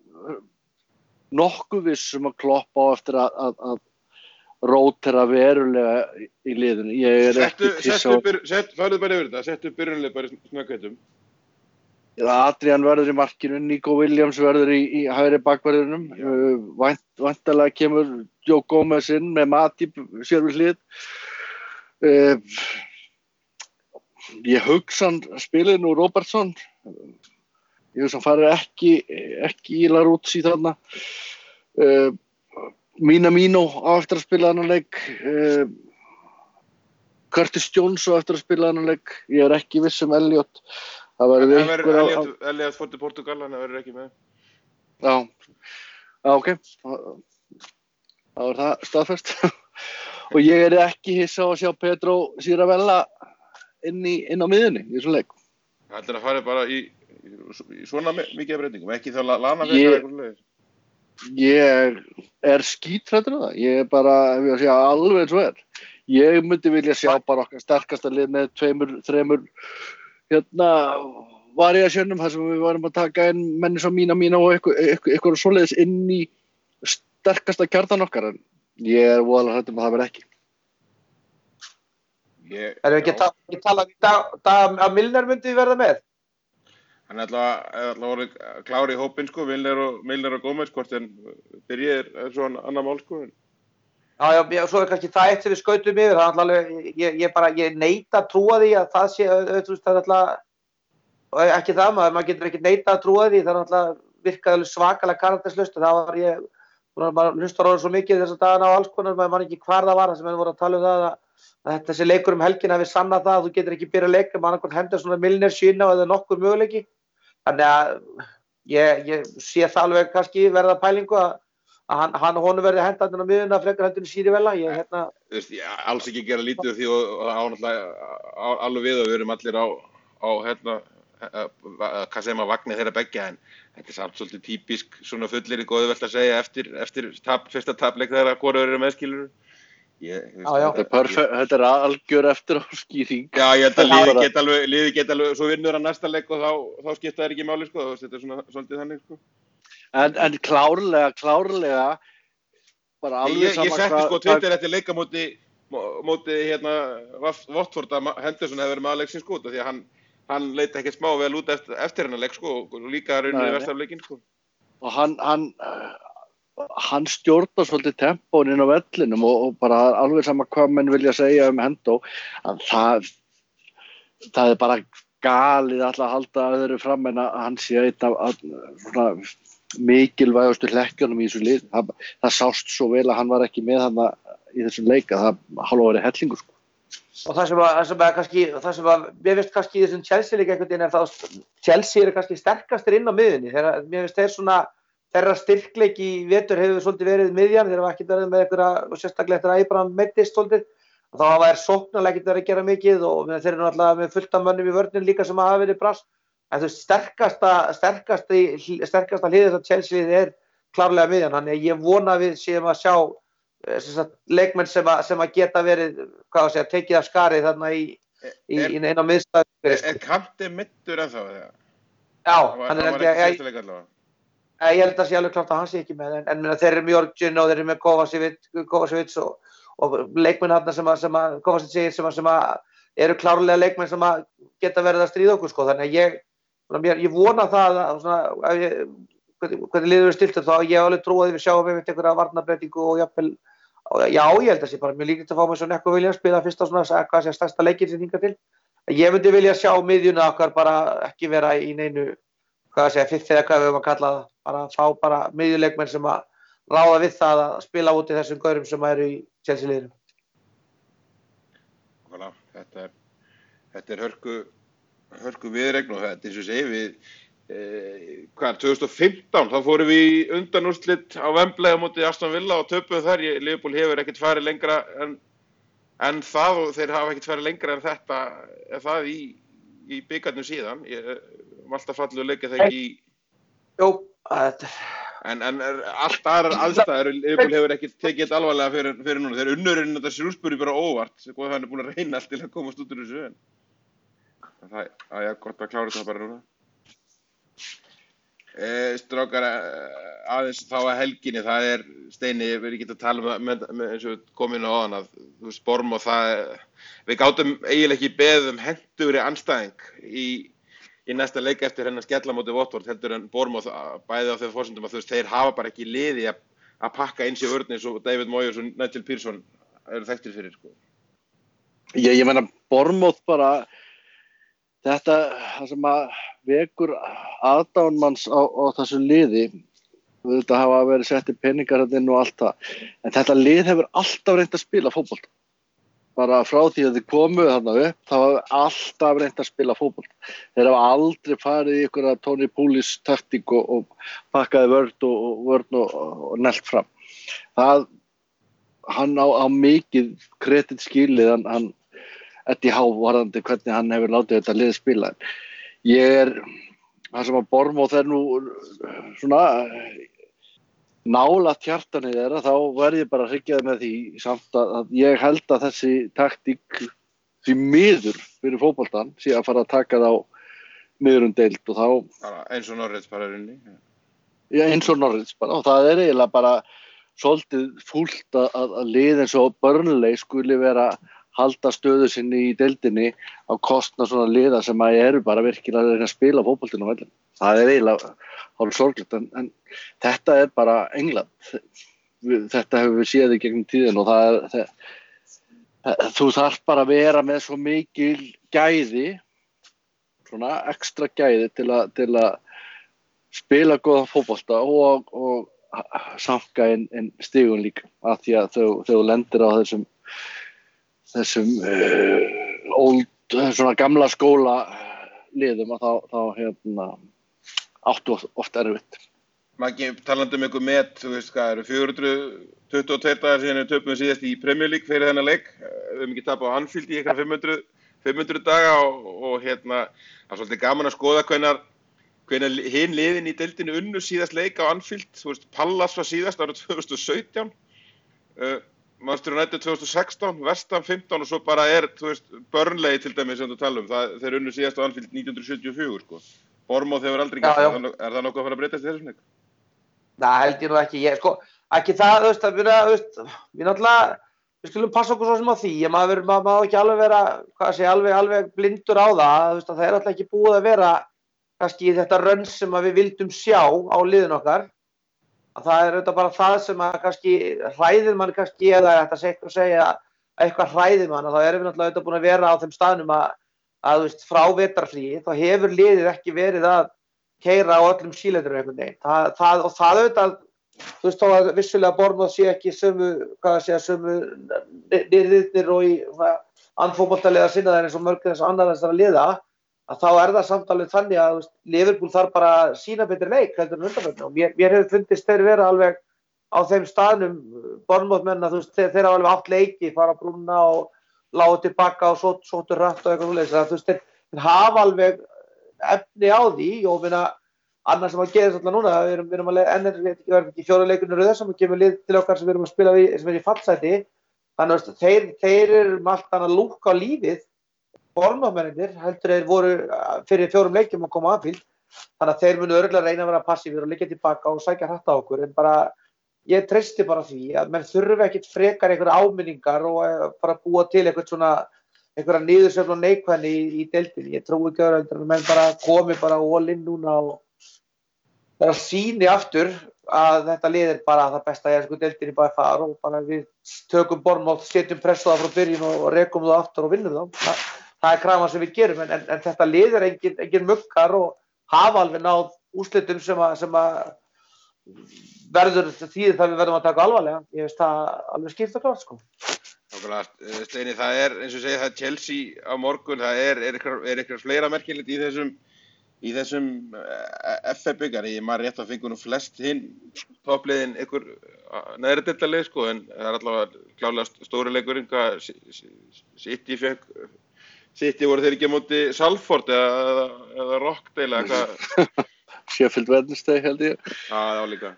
nokkuð viss að kloppa á eftir að rótera verulega í liðinu. Ég er ekki Farðu bara yfir þetta, settu byrjunarlið bara snöggveitum. Adrian verður í markinu, Nico Williams verður í hægri bakverðinum, væntanlega kemur Joe Gomez inn með Matip sér við hlið. Ég hugsa hann spilið nú Robertson, ég hugsa hann farið ekki í Laruzzi þarna. Minamino á eftir að spila annan leik, Curtis Jones á eftir að spila annan leik, ég ekki viss Elliot. Það verður Elliot fór til Portugal, hann verður ekki með. Já, ok. Það var það staðfest. Og ég ekki hissa á að sjá Pedro Siravella inn á miðjunni í þessum leik. Það að fara bara í svona mikið breytingum, ekki þá lana fyrir eitthvað leiðis. Ég skítrættur á það. Ég bara, ef ég að segja alveg eins og ég myndi vilja sjá bara okkar sterkasta lið með 2-3 variasjónum þar sem við varum að taka inn menni sem mína og eitthvað svoleiðis inn í sterkasta kjarnan okkar, en ég voðalega hræddur að það verði ekki. Erum við ekki talað í dag að Milner myndi verða með? Hann alltaf voru klári í hópinn, sko, Milner og Gómez, hvort en byrjið svo annar mál, sko. Já, svo kannski það eitt sem við skautum yfir, það alltaf, ég neita að trúa því að það sé, það alltaf, ekki það, maður getur ekki neita að trúa því, það alltaf virkaði svakalega karakterslaust, það var ég, bara hlustar á það svo mikið þess að dagana á alls konar, maður ekki hvar það var, sem við vorum að tala það, að þessi leikur helgina við sannað það, þú getur ekki byrjað að leika, maður annarkvæmt Henderson og Milner sína og eða nokkur möguleiki, þannig að ég sé það alveg kannski verða pælingu að honum verði hendan á miðuna frekar hendunni Sirivella. Alls ekki gera lítið því og alveg við og við erum allir á hvað segir maður vagnir þeirra beggja, en þetta samt svolítið típisk svona fullir í góðu velt að segja eftir fyrsta tapleik þeirra hvoru eru meðskilur. Þetta algjör eftir á skýring. Já, ég held að liðið geta alveg svo vinnur að næsta leik og þá skipta þær ekki máli, sko, þetta svona svolítið þannig, sko. En klárlega bara alveg sama. Ég setti sko Twitter eftir leika móti Watford að Henderson hefði verið með aðleiksin, sko, því að hann leit ekki smá vel út eftir hennar leik, sko, og líka rauninni verst af leikinn, sko. Og hann stjórnar svolítið tempón inn á vellinum og bara alveg sama hvað menn vilja segja Hendo, það bara galið alltaf að halda öðru fram en að hann sé einn af svona mikilvægustu hlekkjunum í þessu lið. Það sást svo vel að hann var ekki með hann í þessum leik að það hálfa verið hellingur, sko. Og það sem mér finnst kannski í þessum Chelsea-leik einhvern veginn er það að Chelsea eru kannski sterkastir inn á miðjunni. Mér finnst þeirra styrkleiki í vetur hefur svolítið verið miðjan, þeir hafa ekkert verið með einhverja, sérstaklega eftir að Abraham meiddist svolítið. Þá hafa þeir sóknarlega ekkert verið að gera mikið og þeir eru náttúrulega með fullt af mönnum í vörnin líka sem hafa verið brass. En þú veist, sterkasta liðið sem Chelsea er klárlega miðjan, þannig að ég vona að við séum að sjá leikmenn sem að geta verið, tekið af skarið þarna inn á miðstæðu. Kanti middur ennþá þegar? Já, hann ekki allavega. Ég held að sé alveg klart að hann sé ekki með, en þeir eru með Jorgin og þeir eru með Kovacic og leikmenn þarna sem Kovacic segir sem eru klárlega leikmenn sem að geta verið að stríða okkur, sko. Þannig að ég vona það að hvernig liður stilt þá ég alveg trú að við sjáum einhverja varnarbreytingu og jafnvel, já, ég held að sé bara mjög líklegt að fá með svo Neko Williams spila fyrst á svona, hvað sé stærsta leikinn sem hingað til. Ég myndi vilja sjá miðjuna okkar bara ekki vera í neinu, fifth eða hvað við höfum að kalla það, bara fá bara miðjuleikmenn sem að ráða við það að spila út í þessum gaurum sem eru í Chelsea-liðinu. Voilà, þetta er hörku viðureign og þetta eins og segi við 2015 þá fórum við í undanúrslit á Wembley á móti Aston Villa og töpuðum þar. Liverpool hefur ekkert farið lengra en það og þeir hafa ekkert farið lengra en þetta það í bikarnum síðan. Alltaf fallu leikja það ekki í... Jú, þetta En allt aðrar aðstæður Liverpool hefur ekki tekið þetta alvarlega fyrir núna. Þeir unnurinn þetta Shrewsbury bara óvart. Hann er búin að reyna allt til að komast út úr þessu. Það er gott að klára þetta bara núna. Strákar, aðeins þá að helginni, það er Steini, við erum ekki að tala með eins og komin á áðan að þú veist, Borm og það, við gátum eiginlega ekki beðið hentugri andstæðing í næsta leik eftir hennar skella móti Watford heldur en Bournemouth bæði á þeim forsendum að þeir hafa bara ekki liði að pakka inn sér vörn eins og David Moyes og Nigel Pearson eru þekktir fyrir sko. Ég meina Bournemouth bara það sem að vekur aðdáun manns á þessu liði þetta hafa verið setti peningar inn og allt það en þetta lið hefur alltaf reynt að spila fótbolta bara frá því að þið komu þarna upp þá hafa alltaf reynt að spila fótbolta þeir hafa aldrei farið í einhverja Tony Pulis taktík og pakkaði vörn og nelt fram hann á mikið kredit skilið hann Eddie Howe varðandi hvernig hann hefur látið þetta lið spila það sem að Bournemouth nú svona nálægt hjartanu þeirra þá verð ég bara að hryggjaði með því samt að ég held að þessi taktík því miður fyrir fótboltan sé að fara að taka þá niður deild og þá eins og Norwich bara rinni eins og Norwich bara og það eiginlega bara svolítið fúlt að lið eins og Burnley skuli vera halda stöðu sinni í deildinni á kostnað svona liða sem að eru bara virkilega að reyna að spila fótboltinn á vellinum. Það eiginlega hálf sorglegt en þetta bara England. Þetta hefur við séð í gegnum tíðin og þú þarf bara að vera með svo mikil gæði, svona ekstra gæði til að spila góða fótbolta og sanka inn stigum líka af því að þau lendir á þessum svona gamla skóla liðum að þá áttu oft erfitt. Maggi, talandi einhver met, þú veist hvað eru 422 dagar síðan við töpum síðast í Premier League fyrir þennan leik. Við höfum ekki tapað á Anfield í eitthvað 500 daga og það er svolítið gaman að skoða hvenær hin liðin í deildinu unnu síðast leik á Anfield. Þú veist, Pallas var síðast árið 2017. Manchester United 2016, West Ham 15 og svo bara þú veist, Burnley til dæmis sem þú tala þeir unnu síðast á Anfield 1974 sko. Bournemouth hefur aldrei gert það, er það nokkuð að fara að breytast í þessum leik? Nei, held ég nú ekki, ekki það, þú veist, við náttúrulega, við skulum passa okkur svo sem á því, maður má ekki alveg vera, alveg blindur á það, þú veist, það er alltaf ekki búið að vera, kannski í þetta rönn sem við vildum sjá á liðin okkar, að það er auðvitað bara það sem að kannski hræðir mann kannski eða þetta segja eitthvað hræðir mann og þá erum við náttúrulega auðvitað búin að vera á þeim staðnum að þú veist frá vetrarfríi þá hefur liðið ekki verið að keyra á öllum sílendur einhvern veginn. Það auðvitað þú veist þá að vissulega Bournemouth sé ekki sömu niðrirnir og í andfótboltaliða sinna þeir eins og mörg þess annar þessara liða að þá er það samtalið þannig að Liverpool þarf bara að sína betri leik heldur en undanförnu og mér hefur fundist þeir vera alveg á þeim staðnum Bournemouth menn að þeir hafa alveg átt leiki fara að brúna og lágu tilbaka og sóttu hratt og eitthvað svoleiðis að þeir hafa alveg efni á því og annars sem að gerist alltaf núna við erum alveg verðum ekki 4 leikunni röða sem kemur lið til okkar sem við erum að spila við sem er í fallsæti þannig að þeir eru allt annað lúk á lífið Bournemouth-mennirnir heldur þeir voru fyrir 4 leikjum að koma á Anfield þannig að þeir munu örugglega reyna að vera passífir og liggja tilbaka og sækja hratt á okkur en bara ég treysti bara því að menn þurfi ekkit frekar einhverja áminningar og bara búa til einhverja niðursveiflu og neikvæðni í deildinni ég trúi ekki að menn bara komi bara all in núna og bara sýni aftur að þetta lið er bara það besta í deildinni bara fara og bara við tökum Bournemouth, setjum pressu á frá byrjun og rekum það aftur og vinnum þá það er krafan sem við gerum en þetta lið er engin muggar og hafa alveg náð úrslitum sem að verður því það við verðum að taka alvarlega. Ég veist það alveg skýrt og klart sko. Steini, það er eins og segja það Chelsea á morgun, það er eitthvað fleira merkilegt í þessum FA byggar. Ég maður rétt að fengu nú flest hinn toppliðin einhver neðri deildarlið sko en það er allavega klálega stóri leikurinn hvað City voru þeir ekki á móti Salford eða Rockdale eða hvað Sheffield Wednesday held ég. Já, líka.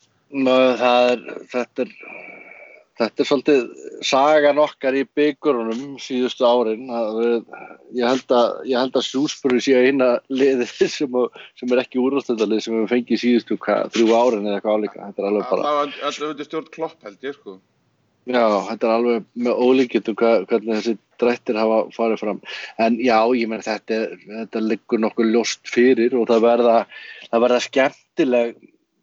Þetta er svolítið sagan okkar í byggarunum síðustu árin. Ég held að Shrewsbury sé eina liðið sem er ekki úrvalsdeildarlið sem við fengið síðustu 3 árin eða eitthvað álíka. Þetta er alveg bara. Alltaf undir stjórn Klopp held ég sko. Já, þetta alveg með ólíkindum hvernig þessi drættir hafa farið fram. En já, ég meina þetta liggur nokkuð ljóst fyrir og það verða skemmtileg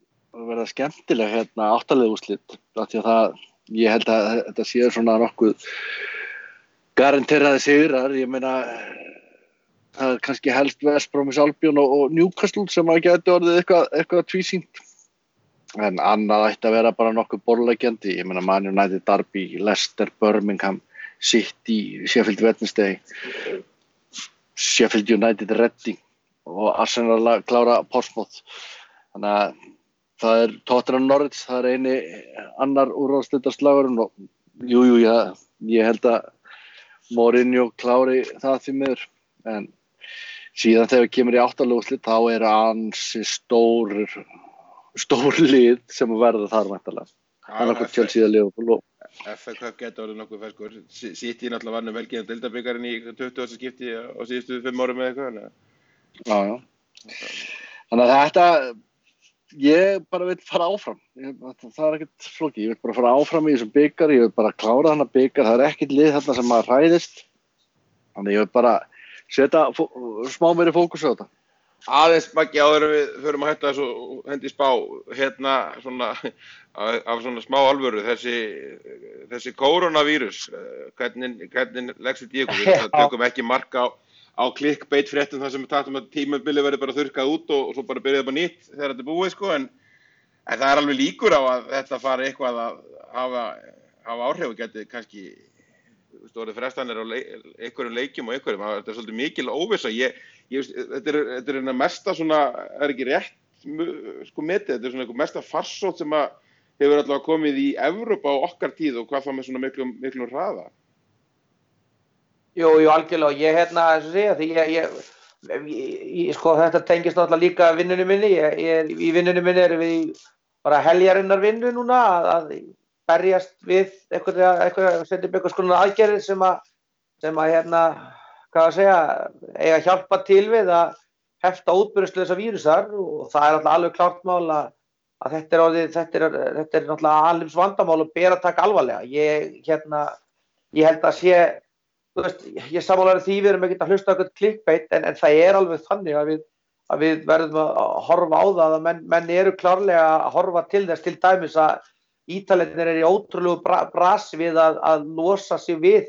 áttalegu úrslit. Af því að ég held að þetta sé svona nokkuð garanteraði sigrar. Ég meina, það er kannski helst West Bromwich Albion og Newcastle sem að gæti orðið eitthvað tvísýnt. En annað ætti að vera bara nokkuð borðleggjandi. Ég meina Man United, Derby, Leicester, Birmingham, City, Sheffield Wednesday, Sheffield United, Reading og Arsenal að klára Portsmouth. Þannig að það er Tottenham Norwich, það er eini annar úrvalsdeildarslagurinn og ég held að Mourinho klári það því miður. En síðan þegar kemur í áttalegu úrslit þá eru ansi stór lið sem verða þar væntanlega. Annarkvæmt Chelsea eða Liverpool. FA Cup getur orðið nokkuð ferskur. City náttúrulega vann velgeðan deildabikarinn í 20. skipti á síðustu 5 árum eða eitthvað. Já. Þannig að þetta, ég bara vil fara áfram. Það er ekkert flókið. Ég vil bara fara áfram í þessum bikar. Ég vil bara klára þennan bikar. Það er ekkert lið þarna sem maður hræðist. Þannig ég vil bara setja smá meiri fókus á þetta. Aðeins Maggi áður en við förum að hætta þessu hendi spá svona af svona smá alvöru þessi koronavírus hvernig leggst þetta í ykkur? Við tökum ekki mark á clickbait fréttum þar sem við tatum að tímabilið verði bara þurrkað út og svo bara byrjaði bara nýtt þegar þetta er búið sko en það er alveg líkur á að þetta fari eitthvað að hafa áhrif og geti kannski stórið frestanir á einhverjum leikjum og einhverjum, þetta er svolítið mikil óvissa. Þetta er hérna mesta svona, er ekki rétt sko metið, þetta er svona einhver mesta farsótt sem að hefur allavega komið í Evrópu á okkar tíð og hvað það með svona miklum hraða. Jú, algjörlega, ég eins og segja, því sko þetta tengist náttúrulega líka vinnunni minni, í vinnunni minni erum við bara heljarinnar vinnu núna að berjast við eitthvað setjum eitthvað skoðan aðgerðir sem að hvað að segja, eiga að hjálpa til við að hefta útbreiðslu þessa vírusar og það er alveg klárt mál að þetta er náttúrulega alheims vandamál og ber að taka alvarlega. Ég held að sé, þú veist, ég sammála því við erum ekki að hlusta eitthvað clickbait en það er alveg þannig að við verðum að horfa á það að menn eru klárlega að horfa til þess til dæmis að Ítalirnir eru í ótrúlegu brasi við að losa sig við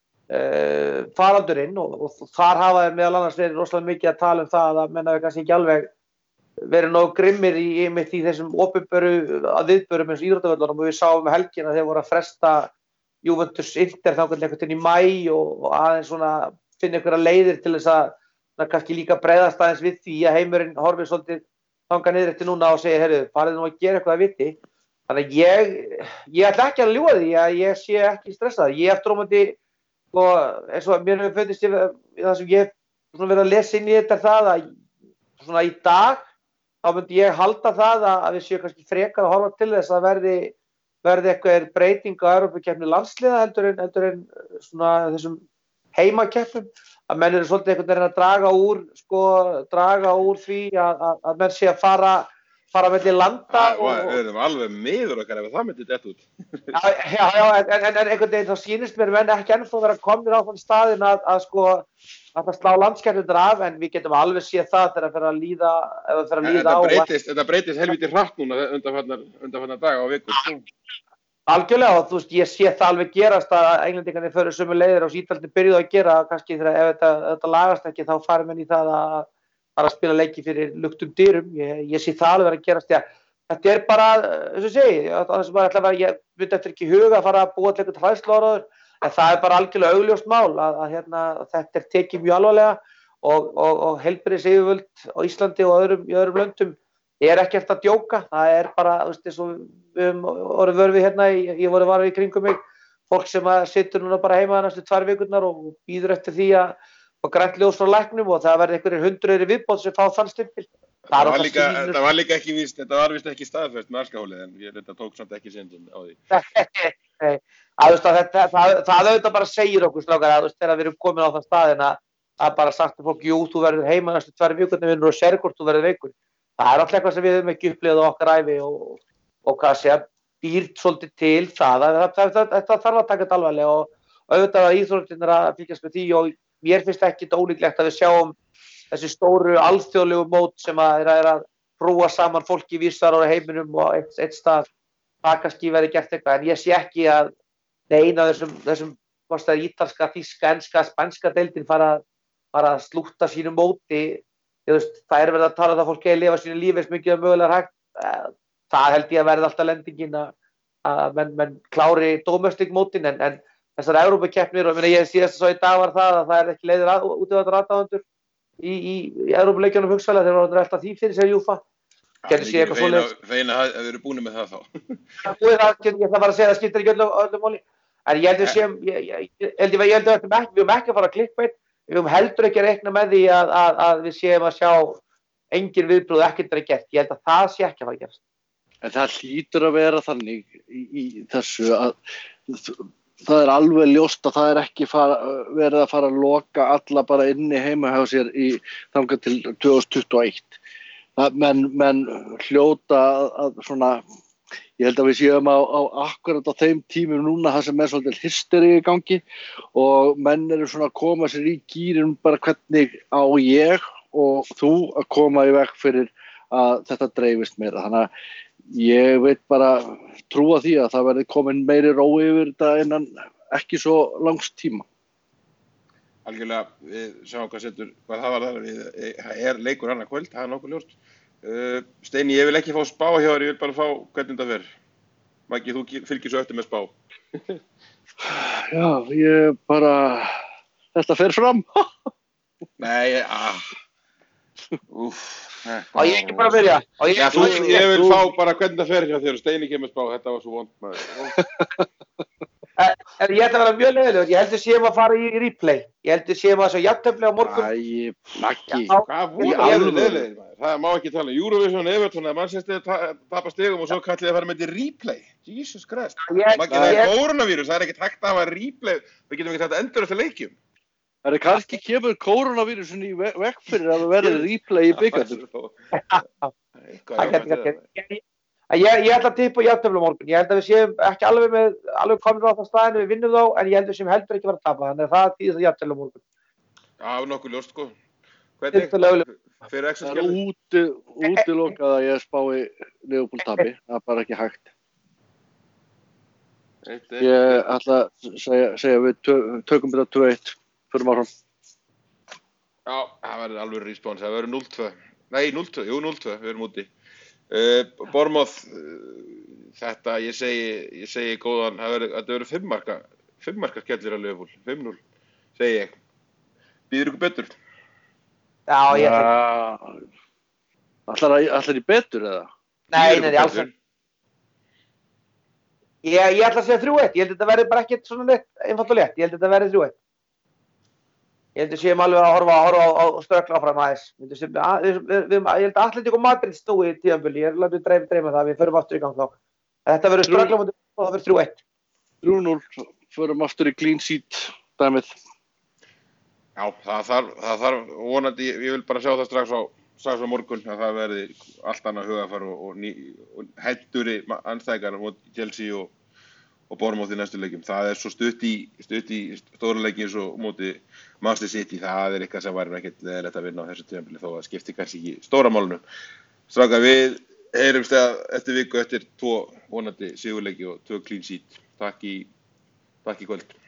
faraldurinn og þar hafa þeir meðal annars verið rosalega mikið að tala um það að menn hafi kannski ekki alveg verið nógu grimmir í þessum opinberu viðburðum eins og íþróttavöllunum og við sáum helgina að þeir voru að fresta Juventus Inter þangað einhvern veginn í maí og aðeins svona finna einhverja leiðir til þess að kannski líka bregðast aðeins við því að heimurinn horfir svolítið þangað niður eftir núna og segir, heyrðu, farið nú að gera eitthvað að viti. Þannig að ég ætla ekki að ljúga því að ég sé ekki stressað. Ég eftir á móti, eins og mér hefur fundist það sem ég hef verið að lesa inn í þetta það að svona í dag þá myndi ég halda það að við séum kannski frekar að horfa til þess að verði eitthvað breyting á Evrópukeppni landsliða heldur en svona þessum heimakeppnum að menn eru svolítið einhvern veginn að draga úr því að menn sé að fara milli landa við erum alveg miður okkar ef það myndi detta út. en einhvern veginn þá sýnist mér menn ekki ennþá vera komnir á þann staðinn að það slá landskeppnirnar af en við getum alveg séð það þegar það fer að líða á. Þetta breytist helviti hratt núna undanfarna daga og vikur. Algjörlega og þú veist ég sé það alveg gerast að Englendingarnir föru sömu leiðir og Ítalirnir byrjuðu að gera kannski þegar ef þetta lagast ekki þá fari menn í það að fara að spila leiki fyrir luktum dyrum. Ég sé það alveg að gerast. Þetta er bara, eins og segi, ég myndi eftir ekki huga að fara að búa til eitthvað hræðsluáróður, en það er bara algjörlega augljóst mál að þetta er tekið mjög alvarlega og heilbrigðisyfirvöld á Íslandi og í öðrum löndum er ekkert að djóka. Það er bara, þú veist, eins og við vorum vörfið hérna, ég voru varfið í kringum mig, fólk sem situr núna bara heima næstu 2 vikurnar og bíður eftir því að og grænt ljós frá læknum og það verði einhverjir 100 viðbót sem fá þann stimpil. Þetta var líka ekki víst, þetta var víst ekki staðfest með alskahólið en þetta tók samt ekki syndin á því. Nei, það auðvitað bara segir okkur strákar að þegar við erum komin á þann staðinn að bara sagt um fólk, jú, þú verður heima næstu 2 vikurnar vinnur og sér hvort þú verður veikur. Það er alltaf eitthvað sem við höfum ekki upplifað á okkar ævi og hvað sé, býr svolítið til það að þetta þarf að taka þetta alvarlega og auðvitað að íþróttirnar að fylgjast með því og mér finnst ekki ólíklegt að við sjáum þessi stóru alþjóðlegu mót sem að er að brúa saman fólki vísar á heiminum og eitt stað það kannski verið gert eitthvað en ég sé ekki að neina þessum ítalska, þýska, enska, spænska deildin fara að slútta sínu móti það er verið að tala það fólk að lifa sínu lífi eins mikið að mögulega hægt það held ég að verði alltaf lendingin að menn klári domestic mótin en þessar Evrópukeppnir og ég síðast svo í dag var það að ekki leiðir út af þetta rataðundur í Evrópuleikjunum hugsaðlega þegar voru alltaf því fyrir sér Júfa feina að við erum búin með það þá ég ætla bara að segja að það skiptir ekki öllum máli en ég held að við höfum ekki að fara að klikka við höfum heldur ekki að reikna með því að við séum að sjá engin viðbröð ekkert er gert, ég held að það sé ekki að fara að gerast en það hlýtur að vera þannig í þessu að það er alveg ljóst að það er ekki verið að fara að loka alla bara inni heima hjá sér þangað til 2021 menn hljóta að svona ég held að við séum á akkurat á þeim tímum núna það sem svolítið hysteri í gangi og menn eru svona að koma sér í gýrin bara hvernig á ég og þú að koma í veg fyrir að þetta dreifist meira þannig að ég veit bara trúa því að það verði komin meiri ró yfir þetta innan ekki svo langs tíma Algjörlega, við sjáum hvað það var þar leikur annað kvöld, það nokkuð ljóst Steini, ég vil ekki fá spá hjá þér, ég vil bara fá hvernig þetta fer Maggi, þú fylgir svo eftir með spá Já, ég bara þetta fer fram Nei, Á ég ekki bara að byrja Ég vil fá bara hvernig það fer hjá þér og Steini kemur spá, þetta var svo vont maður Ég ætla að vera mjög leiðilegur, ég heldur séum að fara í replay ég heldur séum að svo jafntefli á morgun Maggi Hvað voru alveg leiðilegir maður? Það má ekki tala Eurovision, Everton eða Manchester tapa stigum og svo kallið að fara með þetta replay Jesus Christ Maggi, það er koronavírus, það er ekkert hægt að hafa replay við getum ekki hægt að endur eftir leikjum Það er kannski kemur koronavírusin í veg fyrir að það verði replay í byggandur Ég ætla að tippa jafntefli á morgun ég held að við séum ekki alveg komin á það staðinu við vinnum þá en ég held að við séum heldur ekki að vera að tapa þannig að það þýðir það jafntefli á morgun Já, nokkuð ljóst sko Hvernig? Fyrir extra skellur? Það er útilokað að ég spái Liverpool tapi, það er bara ekki hægt. Ég ætla að segja við tökum þetta 2-1 fyrir áfram. Já, það verður alveg respons, það verður 0-2. Nei, 0-2, jú 0-2, við erum úti. Bournemouth, þetta, ég segi góðan, þetta verður 5 marka skellir að Liverpool, 5-0, segi ég. Býður ykkur betur? Já, ég ætla. Ætlar í betur eða? Nei, alls ekki. Ég ætla að segja 3-1, ég held að þetta verði bara ekkert svona létt, einfalt og létt, ég held að þetta verði 3-1. Ég held að séum alveg að horfa á stökla áfram aðeins. Ég held að Atletico Madrid stói í tíðanbili, ég held að dreyma það, við förum aftur í gang þá. Þetta verður stökla og það verður 3-1. 3-0, förum aftur í clean sheet dæmið. Já, það þarf vonandi, ég vil bara sjá það strax á morgun að það verði allt annað hugafar og hætturi andstæðingar mot Chelsea og Bournemouth í næstu leikjum. Það er svo stutt í stóra leiki eins og móti Manchester City, það er eitthvað sem væri ekkert leiðilegt að vinna á þessu tímabili þó að skipti kannski ekki stóra málunum. Strákar, við heyrumst eftir viku eftir 2 vonandi sigurleiki og 2 clean sheet. Takk í kvöld.